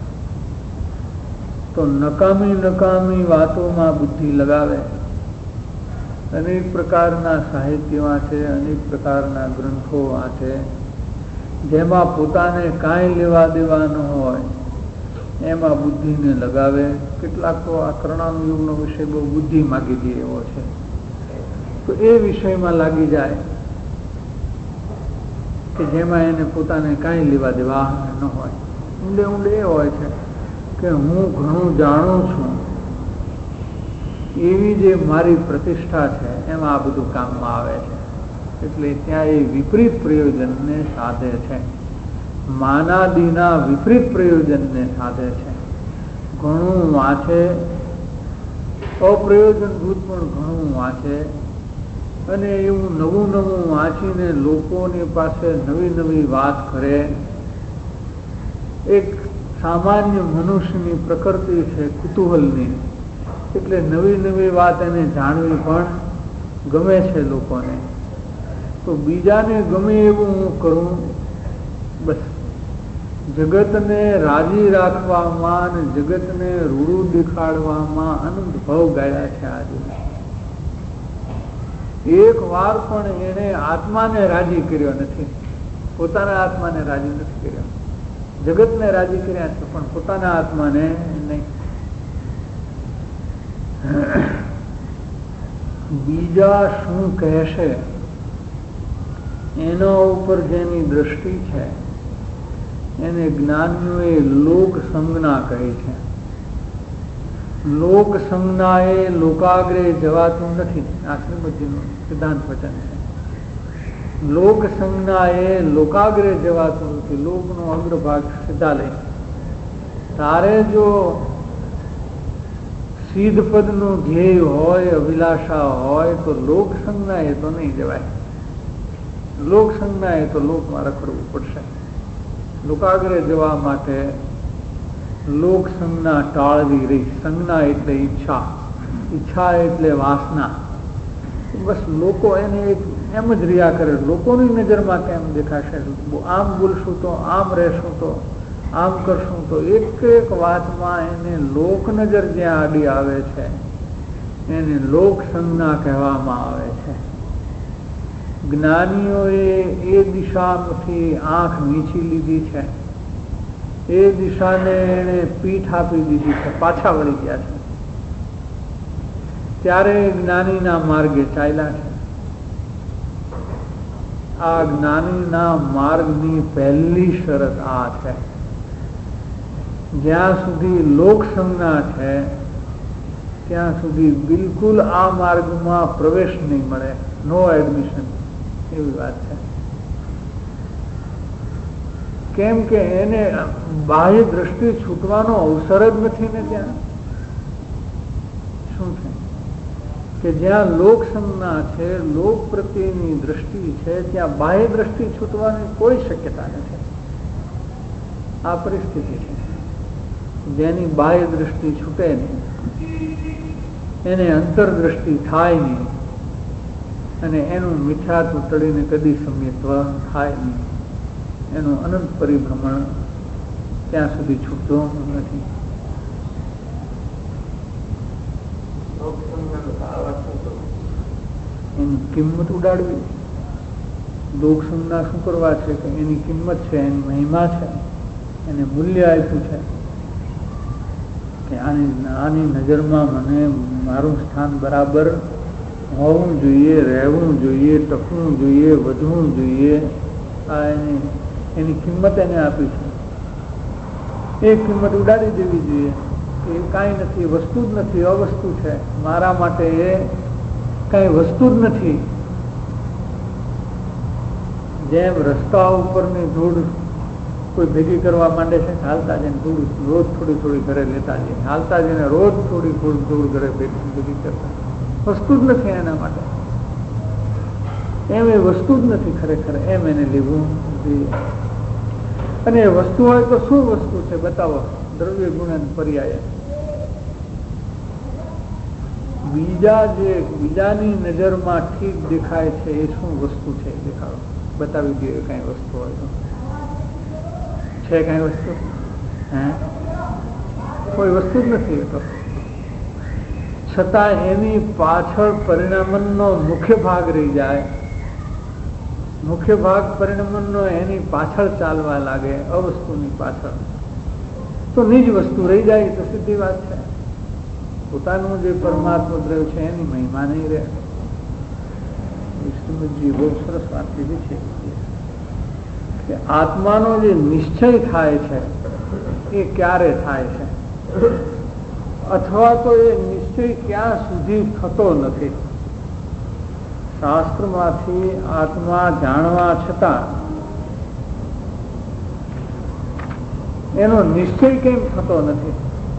તો નકામી વાતોમાં બુદ્ધિ લગાવે. અનેક પ્રકારના સાહિત્ય વાંચે, અનેક પ્રકારના ગ્રંથો વાંચે, જેમાં પોતાને કાંઈ લેવા દેવા ન હોય એમાં બુદ્ધિને લગાવે. કેટલાક તો આ કર્ણાનું યુગનો વિષય બહુ બુદ્ધિ માગી દે એવો છે, તો એ વિષયમાં લાગી જાય કે જેમાં એને પોતાને કાંઈ લેવા દેવા ન હોય. ઊંડે ઊંડે એ હોય છે કે હું ઘણું જાણું છું, એવી જે મારી પ્રતિષ્ઠા છે એમાં આ બધું કામમાં આવે છે. એટલે ત્યાં એ વિપરીત પ્રયોજનને સાધે છે. માનાદિના વિપરીત પ્રયોજનને સાધે છે. ઘણું વાંચે, અપ્રયોજનભૂત પણ ઘણું વાંચે, અને એવું નવું નવું વાંચીને લોકોની પાસે નવી નવી વાત કરે. એક સામાન્ય મનુષ્યની પ્રકૃતિ છે કુતૂહલની, એટલે નવી નવી વાત એને જાણવી પણ ગમે છે લોકોને. તો બીજાને ગમે એવું હું કરું, બસ જગતને રાજી રાખવામાં અને જગતને રૂડું દેખાડવામાં અનંત ભાવ ગાયા છે. આજે એક વાર પણ એને આત્માને રાજી કર્યો નથી, પોતાના આત્માને રાજી નથી કર્યો. જગતને રાજી કર્યા છે પણ પોતાના આત્માને નહીં. બીજા શું કહેશે એના ઉપર જેની દ્રષ્ટિ છે એને જ્ઞાનીઓએ લોક સંજ્ઞા કહી છે. લોક સંજ્ઞા એ લોકાગ્રે જવાતું નથી. આ શ્રીમદજીનું સિદ્ધાંત વચન છે. લોક સંજ્ઞા એ લોકાગ્રે જવાતું નથી. લોકનો અગ્રભાગ સીધા લઈ તારે જો સિદ્ધ પદનું ધ્યેય હોય, અભિલાષા હોય, તો લોક સંજ્ઞા એ તો નહીં જવાય. લોક સંજ્ઞા એ તો લોકમાં રખડવું પડશે. લોકાગ્રે જવા માટે લોક સંજ્ઞા ટાળવી રહી. સંજ્ઞા એટલે ઈચ્છા, ઈચ્છા એટલે વાસના. બસ લોકો એને એમ જ રહ્યા કરે. લોકોની નજરમાં કેમ દેખાશે, આમ બોલશું તો, આમ રહેશું તો, આમ કરશું તો, એક એક વાતમાં એને લોક નજર જ્યાં આડી આવે છે એને લોક સંજ્ઞા કહેવામાં આવે છે. જ્ઞાનીઓએ એ દિશામાંથી આંખ મીચી લીધી છે, એ દિશાને એને પીઠ આપી દીધી છે, પાછા વળી ગયા છે. ત્યારે જ્ઞાનીના માર્ગે ચાલ્યા છે. આ જ્ઞાનીના માર્ગની પહેલી શરત આ છે જ્યાં સુધી લોક સંજ્ઞા છે ત્યાં સુધી બિલકુલ આ માર્ગમાં પ્રવેશ નહીં મળે, નો એડમિશન, એવી વાત છે. કેમ કે એને બાહ્ય દ્રષ્ટિ છૂટવાનો અવસર જ નથી ને. ત્યાં શું છે કે જ્યાં લોક સંજ્ઞા છે, લોક પ્રત્યેની દ્રષ્ટિ છે, ત્યાં બાહ્ય દ્રષ્ટિ છૂટવાની કોઈ શક્યતા નથી. આ પરિસ્થિતિ છે. જેની બાહ્ય દ્રષ્ટિ છૂટે નહીં, એને અંતરદ્રષ્ટિ થાય નહીં, અને એનું મિથ્યાત્વ તળીને કદી સમ્યત્વ થાય નહીં. એનું અનંત પરિભ્રમણ ત્યાં સુધી છૂટતો નથી. એની કિંમત ઉડાડવી. લોક સંજ્ઞા શું કરવા છે કે એની કિંમત છે, એની મહિમા છે, એને મૂલ્ય આપ્યું છે કે આની નજરમાં મને મારું સ્થાન બરાબર હોવું જોઈએ, રહેવું જોઈએ, ટકવું જોઈએ, વધવું જોઈએ. આ એની કિંમત એને આપી છે. એ કિંમત ઉડાડી દેવી જોઈએ કે એ કાંઈ નથી, વસ્તુ જ નથી, અવસ્તુ છે. મારા માટે એ કાંઈ વસ્તુ જ નથી. જેમ રસ્તા ઉપરની ધૂળ કોઈ ભેગી કરવા માંડે છે, હાલતા જઈને ધૂળ રોજ થોડી થોડી ઘરે લેતા જઈએ, હાલતા જઈને રોજ થોડી થોડી ધૂળ ઘરે ભેગી કરતા. વસ્તુ જ નથી એના માટે. એમ એ વસ્તુ જ નથી ખરેખર, એમ એને લેવું જોઈએ. અને એ વસ્તુ હોય તો શું વસ્તુ છે બતાવો? દ્રવ્ય ગુણ પર્યાય. બીજાની નજરમાં ઠીક દેખાય છે એ શું વસ્તુ છે દેખાડો, બતાવી દે. કઈ વસ્તુ હોય તો છે? કઈ વસ્તુ? કોઈ વસ્તુ જ નથી. તો છતાં એની પાછળ પરિણામનો મુખ્ય ભાગ રહી જાય. મુખ્ય ભાગ પરિણામનો એની પાછળ ચાલવા લાગે, અવસ્તુની પાછળ, તો નિજ વસ્તુ રહી જાય. તો સીધી વાત છે. પોતાનું જે પરમાત્મા દ્રવ્ય છે એની મહિમા નહીં રહે. વિષ્ણુજી બહુ સરસ વાત કીધી છે કે આત્માનો જે નિશ્ચય થાય છે એ ક્યારે થાય છે, અથવા તો એ નિશ્ચય ક્યાં સુધી થતો નથી. શાસ્ત્રમાંથી આત્મા જાણવા છતાં એનો નિશ્ચય કેમ થતો નથી,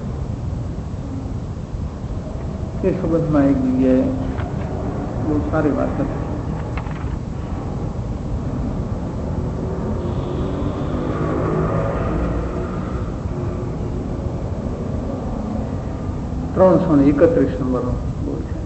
એ સંબંધમાં એક જગ્યાએ બહુ સારી વાત હતી. નંબરનો બોલ છે.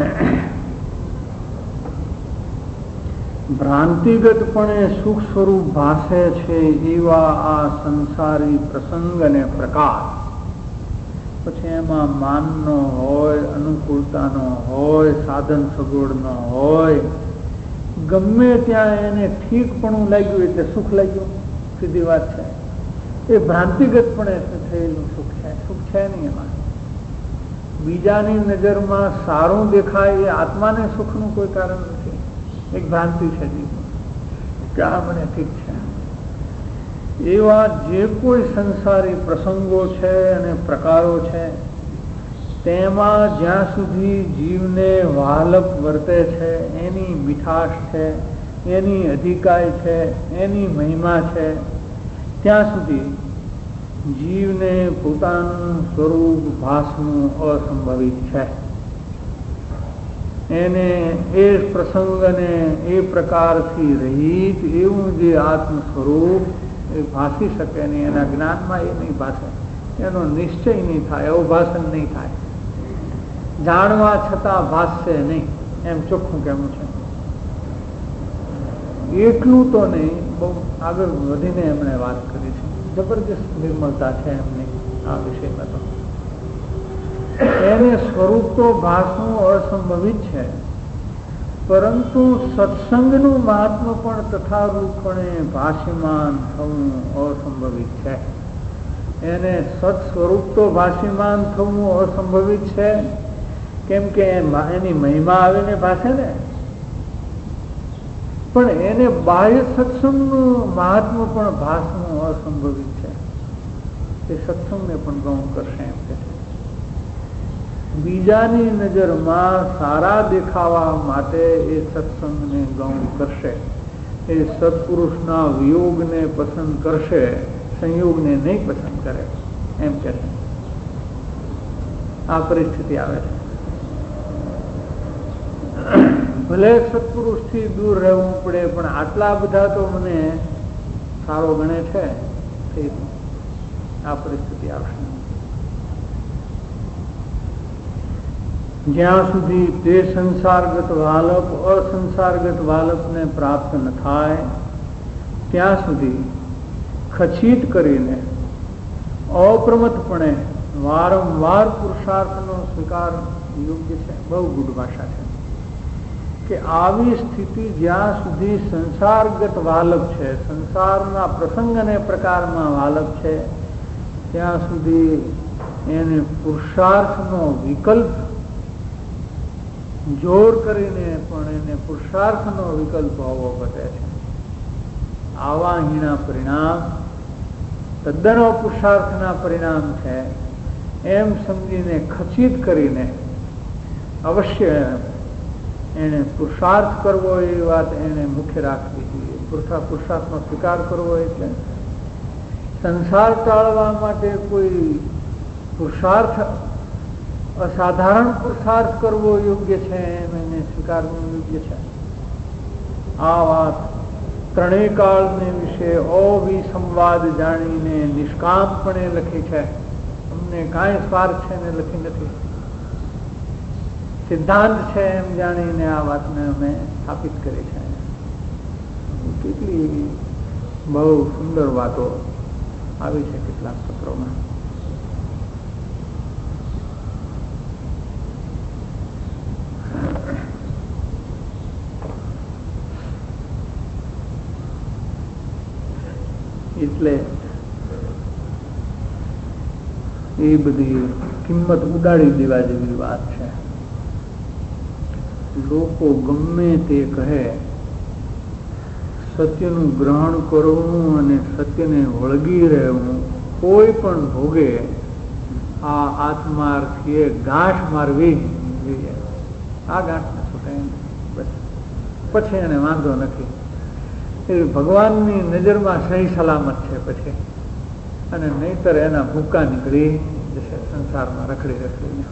ભ્રાંતિગતપણે સુખ સ્વરૂપ ભાસે છે એવા આ સંસારી પ્રસંગ અને પ્રકાર. પછી એમાં માનનો હોય, અનુકૂળતાનો હોય, સાધન સગવડનો હોય, ગમે ત્યાં એને ઠીકપણું લાગ્યું એટલે સુખ લાગ્યું. સીધી વાત છે. એ ભ્રાંતિગતપણે થયેલું સુખ છે. સુખ છે નહીં એમાં. બીજાની નજરમાં સારું દેખાય એ આત્માને સુખનું કોઈ કારણ નથી. એક ભ્રાંતિ છે કે આ મને ઠીક છે. એવા જે કોઈ સંસારી પ્રસંગો છે અને પ્રકારો છે તેમાં જ્યાં સુધી જીવને વાલપ વર્તે છે, એની મીઠાશ છે, એની અધિકાય છે, એની મહિમા છે, ત્યાં સુધી જીવને પોતાનું સ્વરૂપ ભાસનું અસંભવિત છે. એને એ પ્રસંગને એ પ્રકારથી રહિત એવું જે આત્મ સ્વરૂપ એ ભાસી શકે નહીં. એના જ્ઞાનમાં એ નહીં ભાસે, એનો નિશ્ચય નહીં થાય, અવભાષણ નહીં થાય. જાણવા છતાં ભાસશે નહીં, એમ ચોખ્ખું કહેવું છે. એટલું તો નહીં, બહુ આગળ વધીને એમણે વાત કરી છે. જબરજસ્ત નિર્મળતા છે એમની આ વિષયમાં. તો એને સ્વરૂપ તો ભાસનું અસંભવિત છે, પરંતુ સત્સંગનું મહાત્મ્ય પણ તથારૂપપણે ભાષિમાન થવું અસંભવિત છે. એને સત સ્વરૂપ તો ભાષિમાન થવું અસંભવિત છે, કેમ કે એની મહિમા આવીને ભાષે ને. પણ એને બાહ્ય સત્સંગનું મહાત્મ્ય પણ ભાષવું અસંભવિત છે. તે સત્સંગને પણ ગૌણ કરશે એમ કે છે. બીજાની નજરમાં સારા દેખાવા માટે એ સત્સંગને ગૌણ કરશે, એ સત્પુરુષના વિયોગને પસંદ કરશે, સંયોગને નહીં પસંદ કરે એમ કે છે. આ પરિસ્થિતિ આવે છે. ભલે સત્પુરુષથી દૂર રહેવું પડે, પણ આટલા બધા તો મને સારો ગણે છે, આ પરિસ્થિતિ આવશે. જ્યાં સુધી તે સંસારગત વાલપ અસંસારગત વાલપને પ્રાપ્ત ન થાય ત્યાં સુધી ખચિત કરીને અપ્રમતપણે વારંવાર પુરુષાર્થનો સ્વીકાર યોગ્ય છે. બહુ ગુડ ભાષા છે કે આવી સ્થિતિ જ્યાં સુધી સંસારગત વાલપ છે, સંસારના પ્રસંગ અને પ્રકારમાં વાલપ છે, ત્યાં સુધી એને પુરુષાર્થનો વિકલ્પ જોર કરીને પણ એને પુરુષાર્થનો વિકલ્પ હોવો ઘટે છે. આવા હીણા પરિણામ તદ્દન પુરુષાર્થના પરિણામ છે એમ સમજીને ખચિત કરીને અવશ્ય એને પુરુષાર્થ કરવો એ વાત એને મુખ્ય રાખવી જોઈએ. પુરુષાર્થનો સ્વીકાર કરવો એટલે સંસાર ટાળવા માટે કોઈ પુરુષાર્થ અસાધારણ પુરુષાર્થ કરવો યોગ્ય છે એમ એને સ્વીકારવું યોગ્ય છે. આ વાત ત્રણેય કાળને વિશે અવિસંવાદ જાણીને નિષ્કામપણે લખી છે. અમને કાંઈ સ્વાર્થ છે ને લખી નથી, સિદ્ધાંત છે એમ જાણીને આ વાતને અમે સ્થાપિત કરી છે. કેટલી બહુ સુંદર વાતો આવી છે કેટલાક પત્રોમાં. એટલે એ બધી કિંમત ઉડાડી દેવા જેવી વાત છે. લોકો ગમે તે કહે, સત્યનું ગ્રહણ કરવું અને સત્યને વળગી રહેવું કોઈ પણ ભોગે આ આત્માર્થીએ ગાંઠ મારવી જોઈએ. આ ગાંઠને છૂટે બસ, પછી એને વાંધો નથી. એ ભગવાનની નજરમાં સહી સલામત છે પછી, અને નહીતર એના ભૂકા નીકળી જશે સંસારમાં રખડી રખડીને.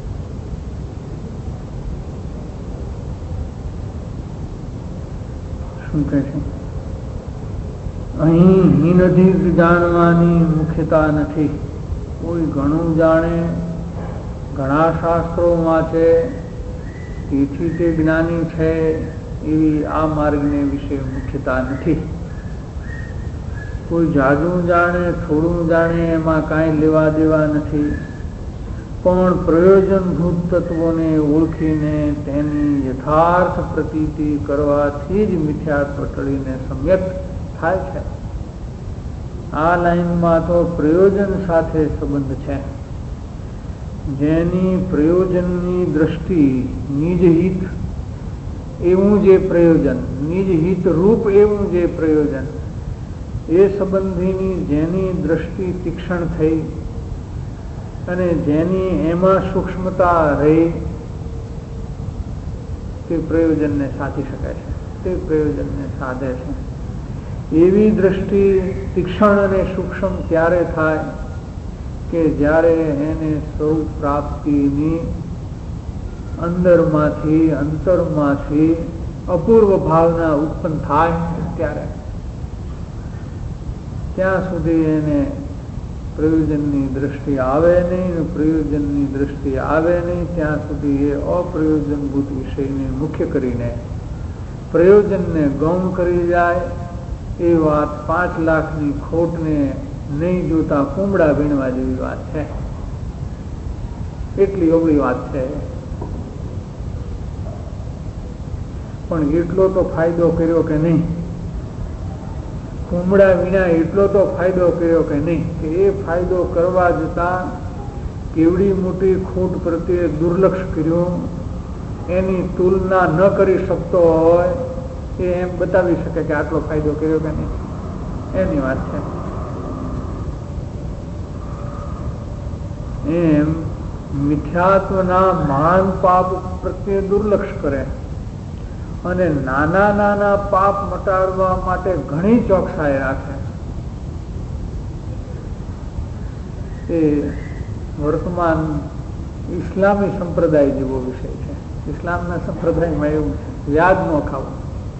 શું કહે છે? અહીં હીનધિક જાણવાની મુખ્યતા નથી. કોઈ ઘણું જાણે, ઘણા શાસ્ત્રો વાંચે, તેથી તે જ્ઞાની છે એવી આ માર્ગને વિશે મુખ્યતા નથી. કોઈ જાજું જાણે, થોડું જાણે, એમાં કાંઈ લેવા દેવા નથી. પણ પ્રયોજનભૂત તત્વોને ઓળખીને તેની યથાર્થ પ્રતીતિ કરવાથી જ મિથ્યાત્વ ટળીને સમ્યક થાય છે. આ લાઈનમાં તો પ્રયોજન સાથે સંબંધ છે. જેની પ્રયોજનની દ્રષ્ટિ નિજહિત એવું જે પ્રયોજન, નિજહિત રૂપ એવું જે પ્રયોજન, એ સંબંધીની જેની દ્રષ્ટિ તીક્ષ્ણ થઈ અને જેની એમાં સૂક્ષ્મતા રહી, તે પ્રયોજનને સાધી શકાય છે, તે પ્રયોજનને સાધે છે. એવી દ્રષ્ટિ તીક્ષ્ણ અને સૂક્ષ્મ ત્યારે થાય કે જ્યારે એને સ્વરૂપ પ્રાપ્તિની અંદરમાંથી અંતરમાંથી અપૂર્વ ભાવના ઉત્પન્ન થાય ત્યારે. ત્યાં સુધી એને પ્રયોજનની દ્રષ્ટિ આવે નહીં, પ્રયોજનની દ્રષ્ટિ આવે નહીં ત્યાં સુધી એ અપ્રયોજનભૂત વિષયને મુખ્ય કરીને પ્રયોજનને ગૌણ કરી જાય. એ વાત 5 લાખની ખોટને નહીં જોતા કુંબડા વીણવા જેવી વાત છે. એટલી અવળી વાત છે. પણ એટલો તો ફાયદો કર્યો કે નહીં? કુંબડા વિના એટલો તો ફાયદો કર્યો કે નહીં કે એ ફાયદો કરવા જતાં કેવડી મોટી ખોટ પ્રત્યે દુર્લક્ષ કર્યું એની તુલના ન કરી શકતો હોય એ એમ બતાવી શકે કે આટલો ફાયદો કર્યો કે નહીં, એની વાત છે. એમ મિથ્યાત્વના મહાન પાપ પ્રત્યે દુર્લક્ષ કરે અને નાના નાના પાપ મટાડવા માટે ઘણી ચોકસાઈ રાખે. એ વર્તમાન ઇસ્લામી સંપ્રદાય જેવો વિષય છે. ઇસ્લામના સંપ્રદાયમાં એવું છે, વ્યાજ ન ખાવું.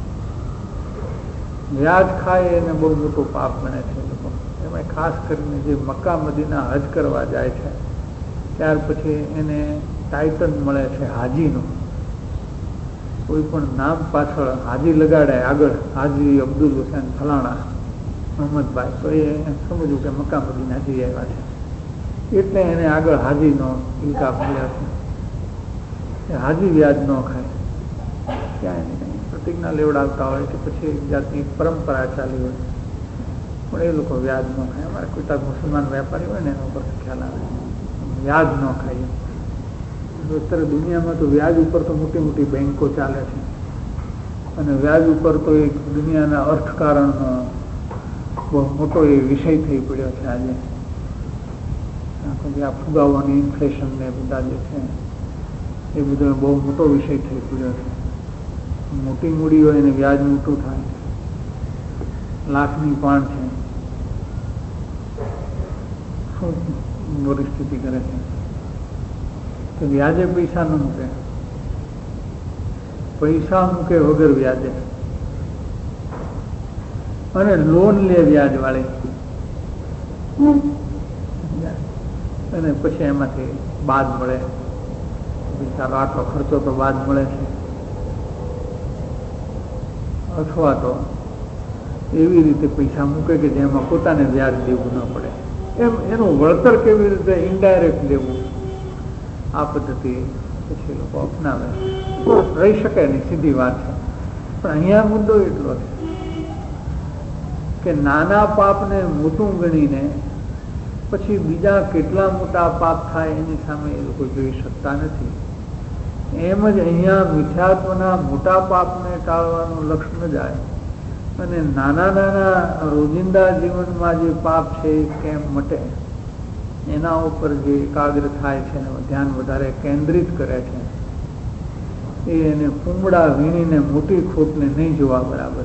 વ્યાજ ખાય એને બહુ મોટું પાપ ગણે છે લોકો. એમાં ખાસ કરીને જે મક્કા મદીના હજ કરવા જાય છે ત્યાર પછી એને ટાઇટલ મળે છે હાજીનું. કોઈ પણ નામ પાછળ હાજી લગાડાય આગળ, હાજી અબ્દુલ હુસેન ફલાણા મોહમ્મદભાઈ, તો એ સમજવું કે મક્કા મદીના જઈ આવ્યા છે, એટલે એને આગળ હાજીનો ઇલકાબ મળ્યા છે. હાજી વ્યાજ ન ખાય, ક્યાંય નહીં પ્રતિજ્ઞા લેવડાવતા હોય કે પછી જાતની પરંપરા ચાલી હોય, પણ એ લોકો વ્યાજ ન ખાય. અમારે કોઈ તાર મુસલમાન વેપારી હોય ને એના ઉપર ખ્યાલ આવે, વ્યાજ ન ખાય. અત્યારે દુનિયામાં તો વ્યાજ ઉપર તો મોટી મોટી બેંકો ચાલે છે અને વ્યાજ ઉપર તો એક દુનિયાના અર્થકારણનો બહુ મોટો એ વિષય થઈ પડ્યો છે આજે. આ ફુગાવાની ઇન્ફ્લેશન ને બધા જે છે એ બધો બહુ મોટો વિષય થઈ પડ્યો છે. મોટી મૂડી હોય એને વ્યાજ મોટું થાય, લાખની પણ છે. શું પરિસ્થિતિ કરે છે કે વ્યાજે પૈસા ન મૂકે, પૈસા મૂકે વગર વ્યાજે, અને લોન લે વ્યાજ વાળી, અને પછી એમાંથી બાદ મળે. બિચારો આટલો ખર્ચો તો બાદ મળે છે. અથવા તો એવી રીતે પૈસા મૂકે કે જેમાં પોતાને વ્યાજ દેવું ન પડે, એમ એનું વળતર કેવી રીતે ઇનડાયરેક્ટ દેવું, આ પદ્ધતિ પછી લોકો અપનાવે. રહી શકે નહીં, સીધી વાત છે. પણ અહીંયા મુદ્દો એટલો છે કે નાના પાપને મોટું ગણીને પછી બીજા કેટલા મોટા પાપ થાય એની સામે એ લોકો જોઈ શકતા નથી. એમ જ અહીંયા મિથ્યાત્વના મોટા પાપને ટાળવાનું લક્ષ્ય ન જાય અને નાના નાના રોજિંદા જીવનમાં જે પાપ છે એ કેમ મટે એના ઉપર જે એકાગ્ર થાય છે, ધ્યાન વધારે કેન્દ્રિત કરે છે, એને કુંબડા વીણીને મોટી ખોટને નહીં જોવા બરાબર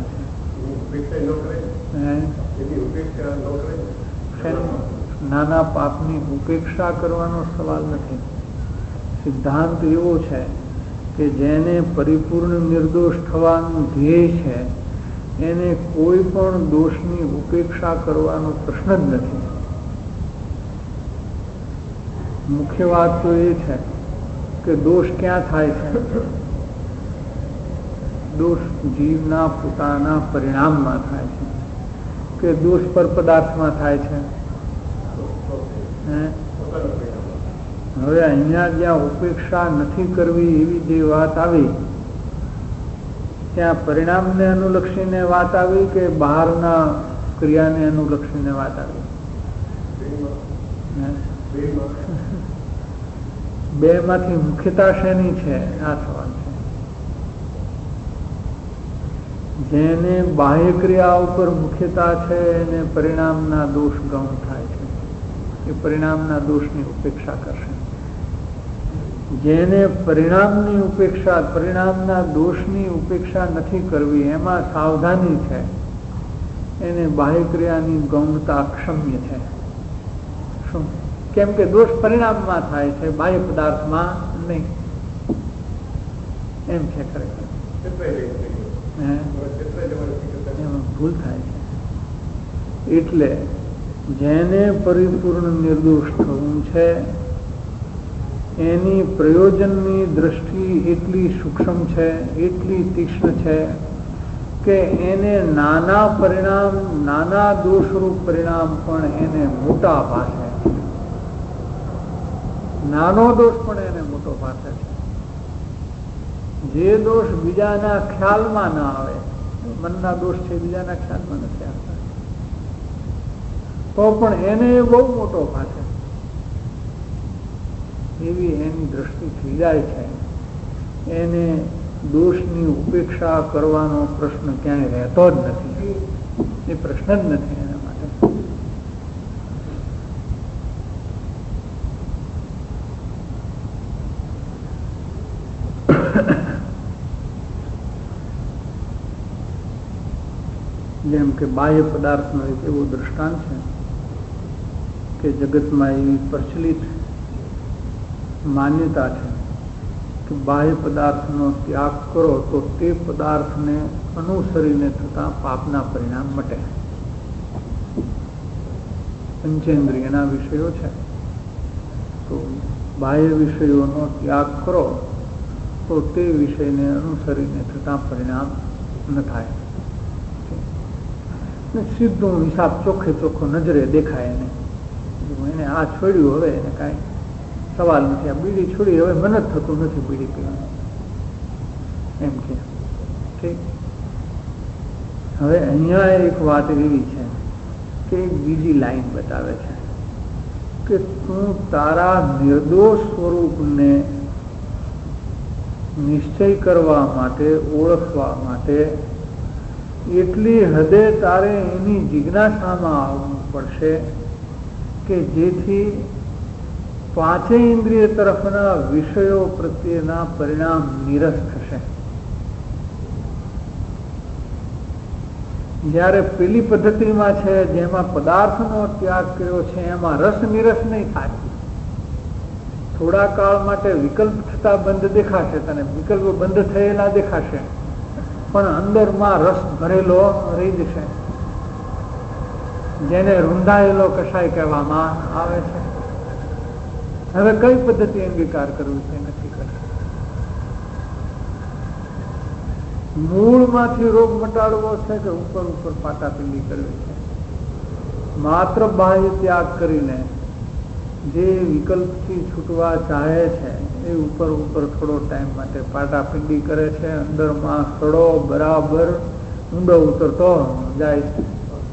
છે. નાના પાપની ઉપેક્ષા કરવાનો સવાલ નથી. સિદ્ધાંત એવો છે કે જેને પરિપૂર્ણ નિર્દોષ થવાનું ધ્યેય છે એને કોઈ પણ દોષની ઉપેક્ષા કરવાનો પ્રશ્ન જ નથી. મુખ્ય વાત તો એ છે કે દોષ ક્યાં થાય છે? દોષ જીવના પોતાના પરિણામમાં થાય છે કે દોષ પર પદાર્થમાં થાય છે. હવે અહીંયા જ્યાં ઉપેક્ષા નથી કરવી એવી જે વાત આવી ત્યાં પરિણામને અનુલક્ષીને વાત આવી કે બહારના ક્રિયાને અનુલક્ષીને વાત આવી? બે માંથી મુખ્યતા શેની છે આ સવાલ છે. જેને બાહ્ય ક્રિયા ઉપર મુખ્યતા છે એને પરિણામના દોષ ગૌણ થાય છે, એ પરિણામના દોષની ઉપેક્ષા કરશે. જેને પરિણામની ઉપેક્ષા, પરિણામના દોષની ઉપેક્ષા નથી કરવી એમાં સાવધાની છે એને બાહ્ય ક્રિયાની ગૌણતા અક્ષમ્ય છે. શું? કેમ કે દોષ પરિણામમાં થાય છે, બાહ્ય પદાર્થમાં નહીં. એમ છે ખરેખર એમાં ભૂલ થાય છે. એટલે જેને પરિપૂર્ણ નિર્દોષ થવું છે એની પ્રયોજનની દ્રષ્ટિ એટલી સૂક્ષ્મ છે, એટલી તીક્ષ્ણ છે કે એને નાના પરિણામ, નાના દોષરૂપ પરિણામ પણ એને મોટા ભાષે, નાનો દોષ પણ એને મોટો ભાષે છે. જે દોષ બીજાના ખ્યાલમાં ના આવે, મનના દોષ છે બીજાના ખ્યાલમાં નથી આવતા, તો પણ એને બહુ મોટો ભાષે, એવી એની દ્રષ્ટિ થઈ જાય છે. એને દોષની ઉપેક્ષા કરવાનો પ્રશ્ન ક્યાંય રહેતો જ નથી. એ પ્રશ્ન જ નથી એના માટે. જેમ કે બાહ્ય પદાર્થનો એક એવો દ્રષ્ટાંત છે કે જગતમાં એવી પ્રચલિત માન્યતા છે કે બાહ્ય પદાર્થનો ત્યાગ કરો તો તે પદાર્થને અનુસરીને થતા પાપના પરિણામ મટે. પંચેન્દ્રિયના વિષયો છે તો બાહ્ય વિષયોનો ત્યાગ કરો તો તે વિષયને અનુસરીને થતા પરિણામ ન થાય. સીધું હિસાબ ચોખ્ખે ચોખ્ખો નજરે દેખાય એને આ છોડ્યું, હવે એને કાંઈ સવાલ નથી, આ બીડી છોડી, હવે મને જ થતું નથી બીડી પીવાનું એમ કે. ઠીક, હવે અહીંયા એક વાત એવી છે કે એક બીજી લાઈન બતાવે છે કે તું તારા નિર્દોષ સ્વરૂપને નિશ્ચય કરવા માટે, ઓળખવા માટે એટલી હદે તારે એની જિજ્ઞાસામાં આવવું પડશે કે જેથી પાંચેય ઇન્દ્રિય તરફના વિષયો પ્રત્યેના પરિણામ નિરસ થશે. જ્યારે પેલી પદ્ધતિમાં છે જેમાં પદાર્થનો ત્યાગ કર્યો છે એમાં રસ નિરસ નહીં થાય. થોડા કાળ માટે વિકલ્પ થતા બંધ દેખાશે, તને વિકલ્પ બંધ થયેલા દેખાશે, પણ અંદરમાં રસ ભરેલો રહી જશે, જેને રૂંધાયેલો કશાય કહેવામાં આવે છે. હવે કઈ પદ્ધતિ અંગીકાર કરવી છે નથી કરવી. મૂળમાંથી રોગ મટાડવો છે કે ઉપર ઉપર પાટાપિંડી કરવી છે? માત્ર બાહ્ય ત્યાગ કરીને જે વિકલ્પથી છૂટવા ચાહે છે એ ઉપર ઉપર થોડો ટાઈમ માટે પાટાપિંડી કરે છે, અંદરમાં સડો બરાબર ઊંડો ઉતરતો જાય છે.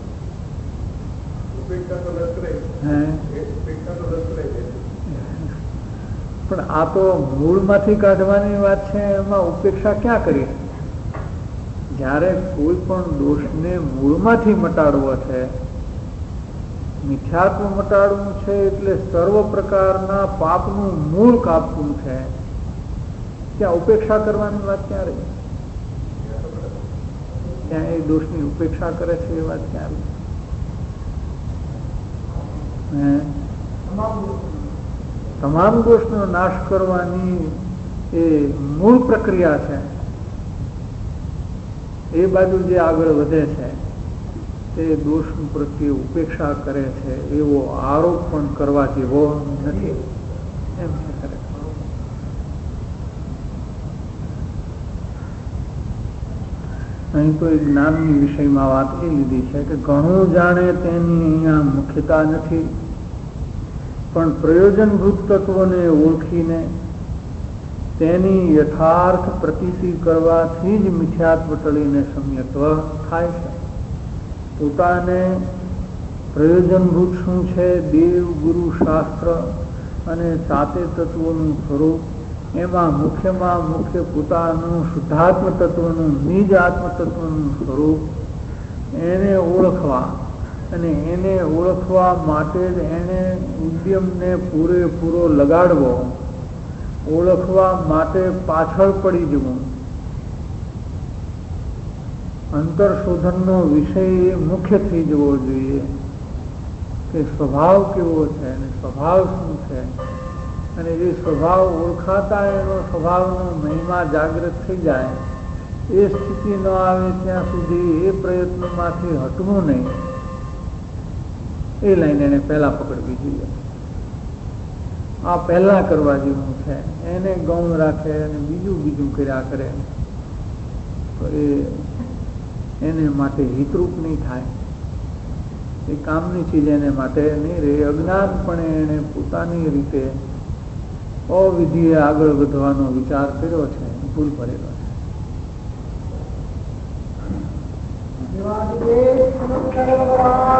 પણ આ તો મૂળમાંથી કાઢવાની વાત છે, એમાં ઉપેક્ષા ક્યાં કરી? જ્યારે કોઈ પણ દોષને મૂળમાંથી મટાડવો છે, મિથ્યાત્વ મટાડવું છે, એટલે સર્વ પ્રકારના પાપનું મૂળ કાપવું છે, ત્યાં ઉપેક્ષા કરવાની વાત ક્યાં રહી? ત્યાં એ દોષની ઉપેક્ષા કરે છે એ વાત ક્યાં રહી? તમામ દોષનો નાશ કરવાની એ મૂળ પ્રક્રિયા છે. એ બાજુ જે આગળ વધે છે તે દોષ પ્રત્યે ઉપેક્ષા કરે છે એવો આરોપ પણ કરવા જેવો નથી એમ છે. અહીં તો એક જ્ઞાનની વિષયમાં વાત એ લીધી છે કે ઘણું જાણે તેની અહીંયા મુખ્યતા નથી, પણ પ્રયોજનભૂત તત્વોને ઓળખીને તેની યથાર્થ પ્રતીતિ કરવાથી જ મિથ્યાત્વ ટળીને સમ્યત્વ થાય છે. પોતાને પ્રયોજનભૂત શું છે, દેવ, ગુરુ, શાસ્ત્ર અને સાતે તત્વોનું સ્વરૂપ, એમાં મુખ્યમાં મુખ્ય પોતાનું શુદ્ધાત્મ તત્વનું, નિજ આત્મ તત્વનું સ્વરૂપ, એને ઓળખવા અને એને ઓળખવા માટે જ એને ઉદ્યમને પૂરેપૂરો લગાડવો, ઓળખવા માટે પાછળ પડી જવું. અંતરશોધનનો વિષય એ મુખ્ય થઈ જવો જોઈએ કે સ્વભાવ કેવો છે અને સ્વભાવ શું છે, અને એ સ્વભાવ ઓળખાતા એનો સ્વભાવનો મહિમા જાગૃત થઈ જાય. એ સ્થિતિ ન આવે ત્યાં સુધી એ પ્રયત્નોમાંથી હટવું નહીં. એ લાઈન એને પહેલા પકડવી જોઈએ. આ પહેલા કરવા જેવું છે. એને ગૌણ રાખે અને બીજું કર્યા કરે તો એને માટે હિતરૂપ નહીં થાય. એ કામની ચીજ એને માટે નહીં રહે. અજ્ઞાનપણે એને પોતાની રીતે અવિધિએ આગળ વધવાનો વિચાર કર્યો છે, ભૂલ ભરેલો છે.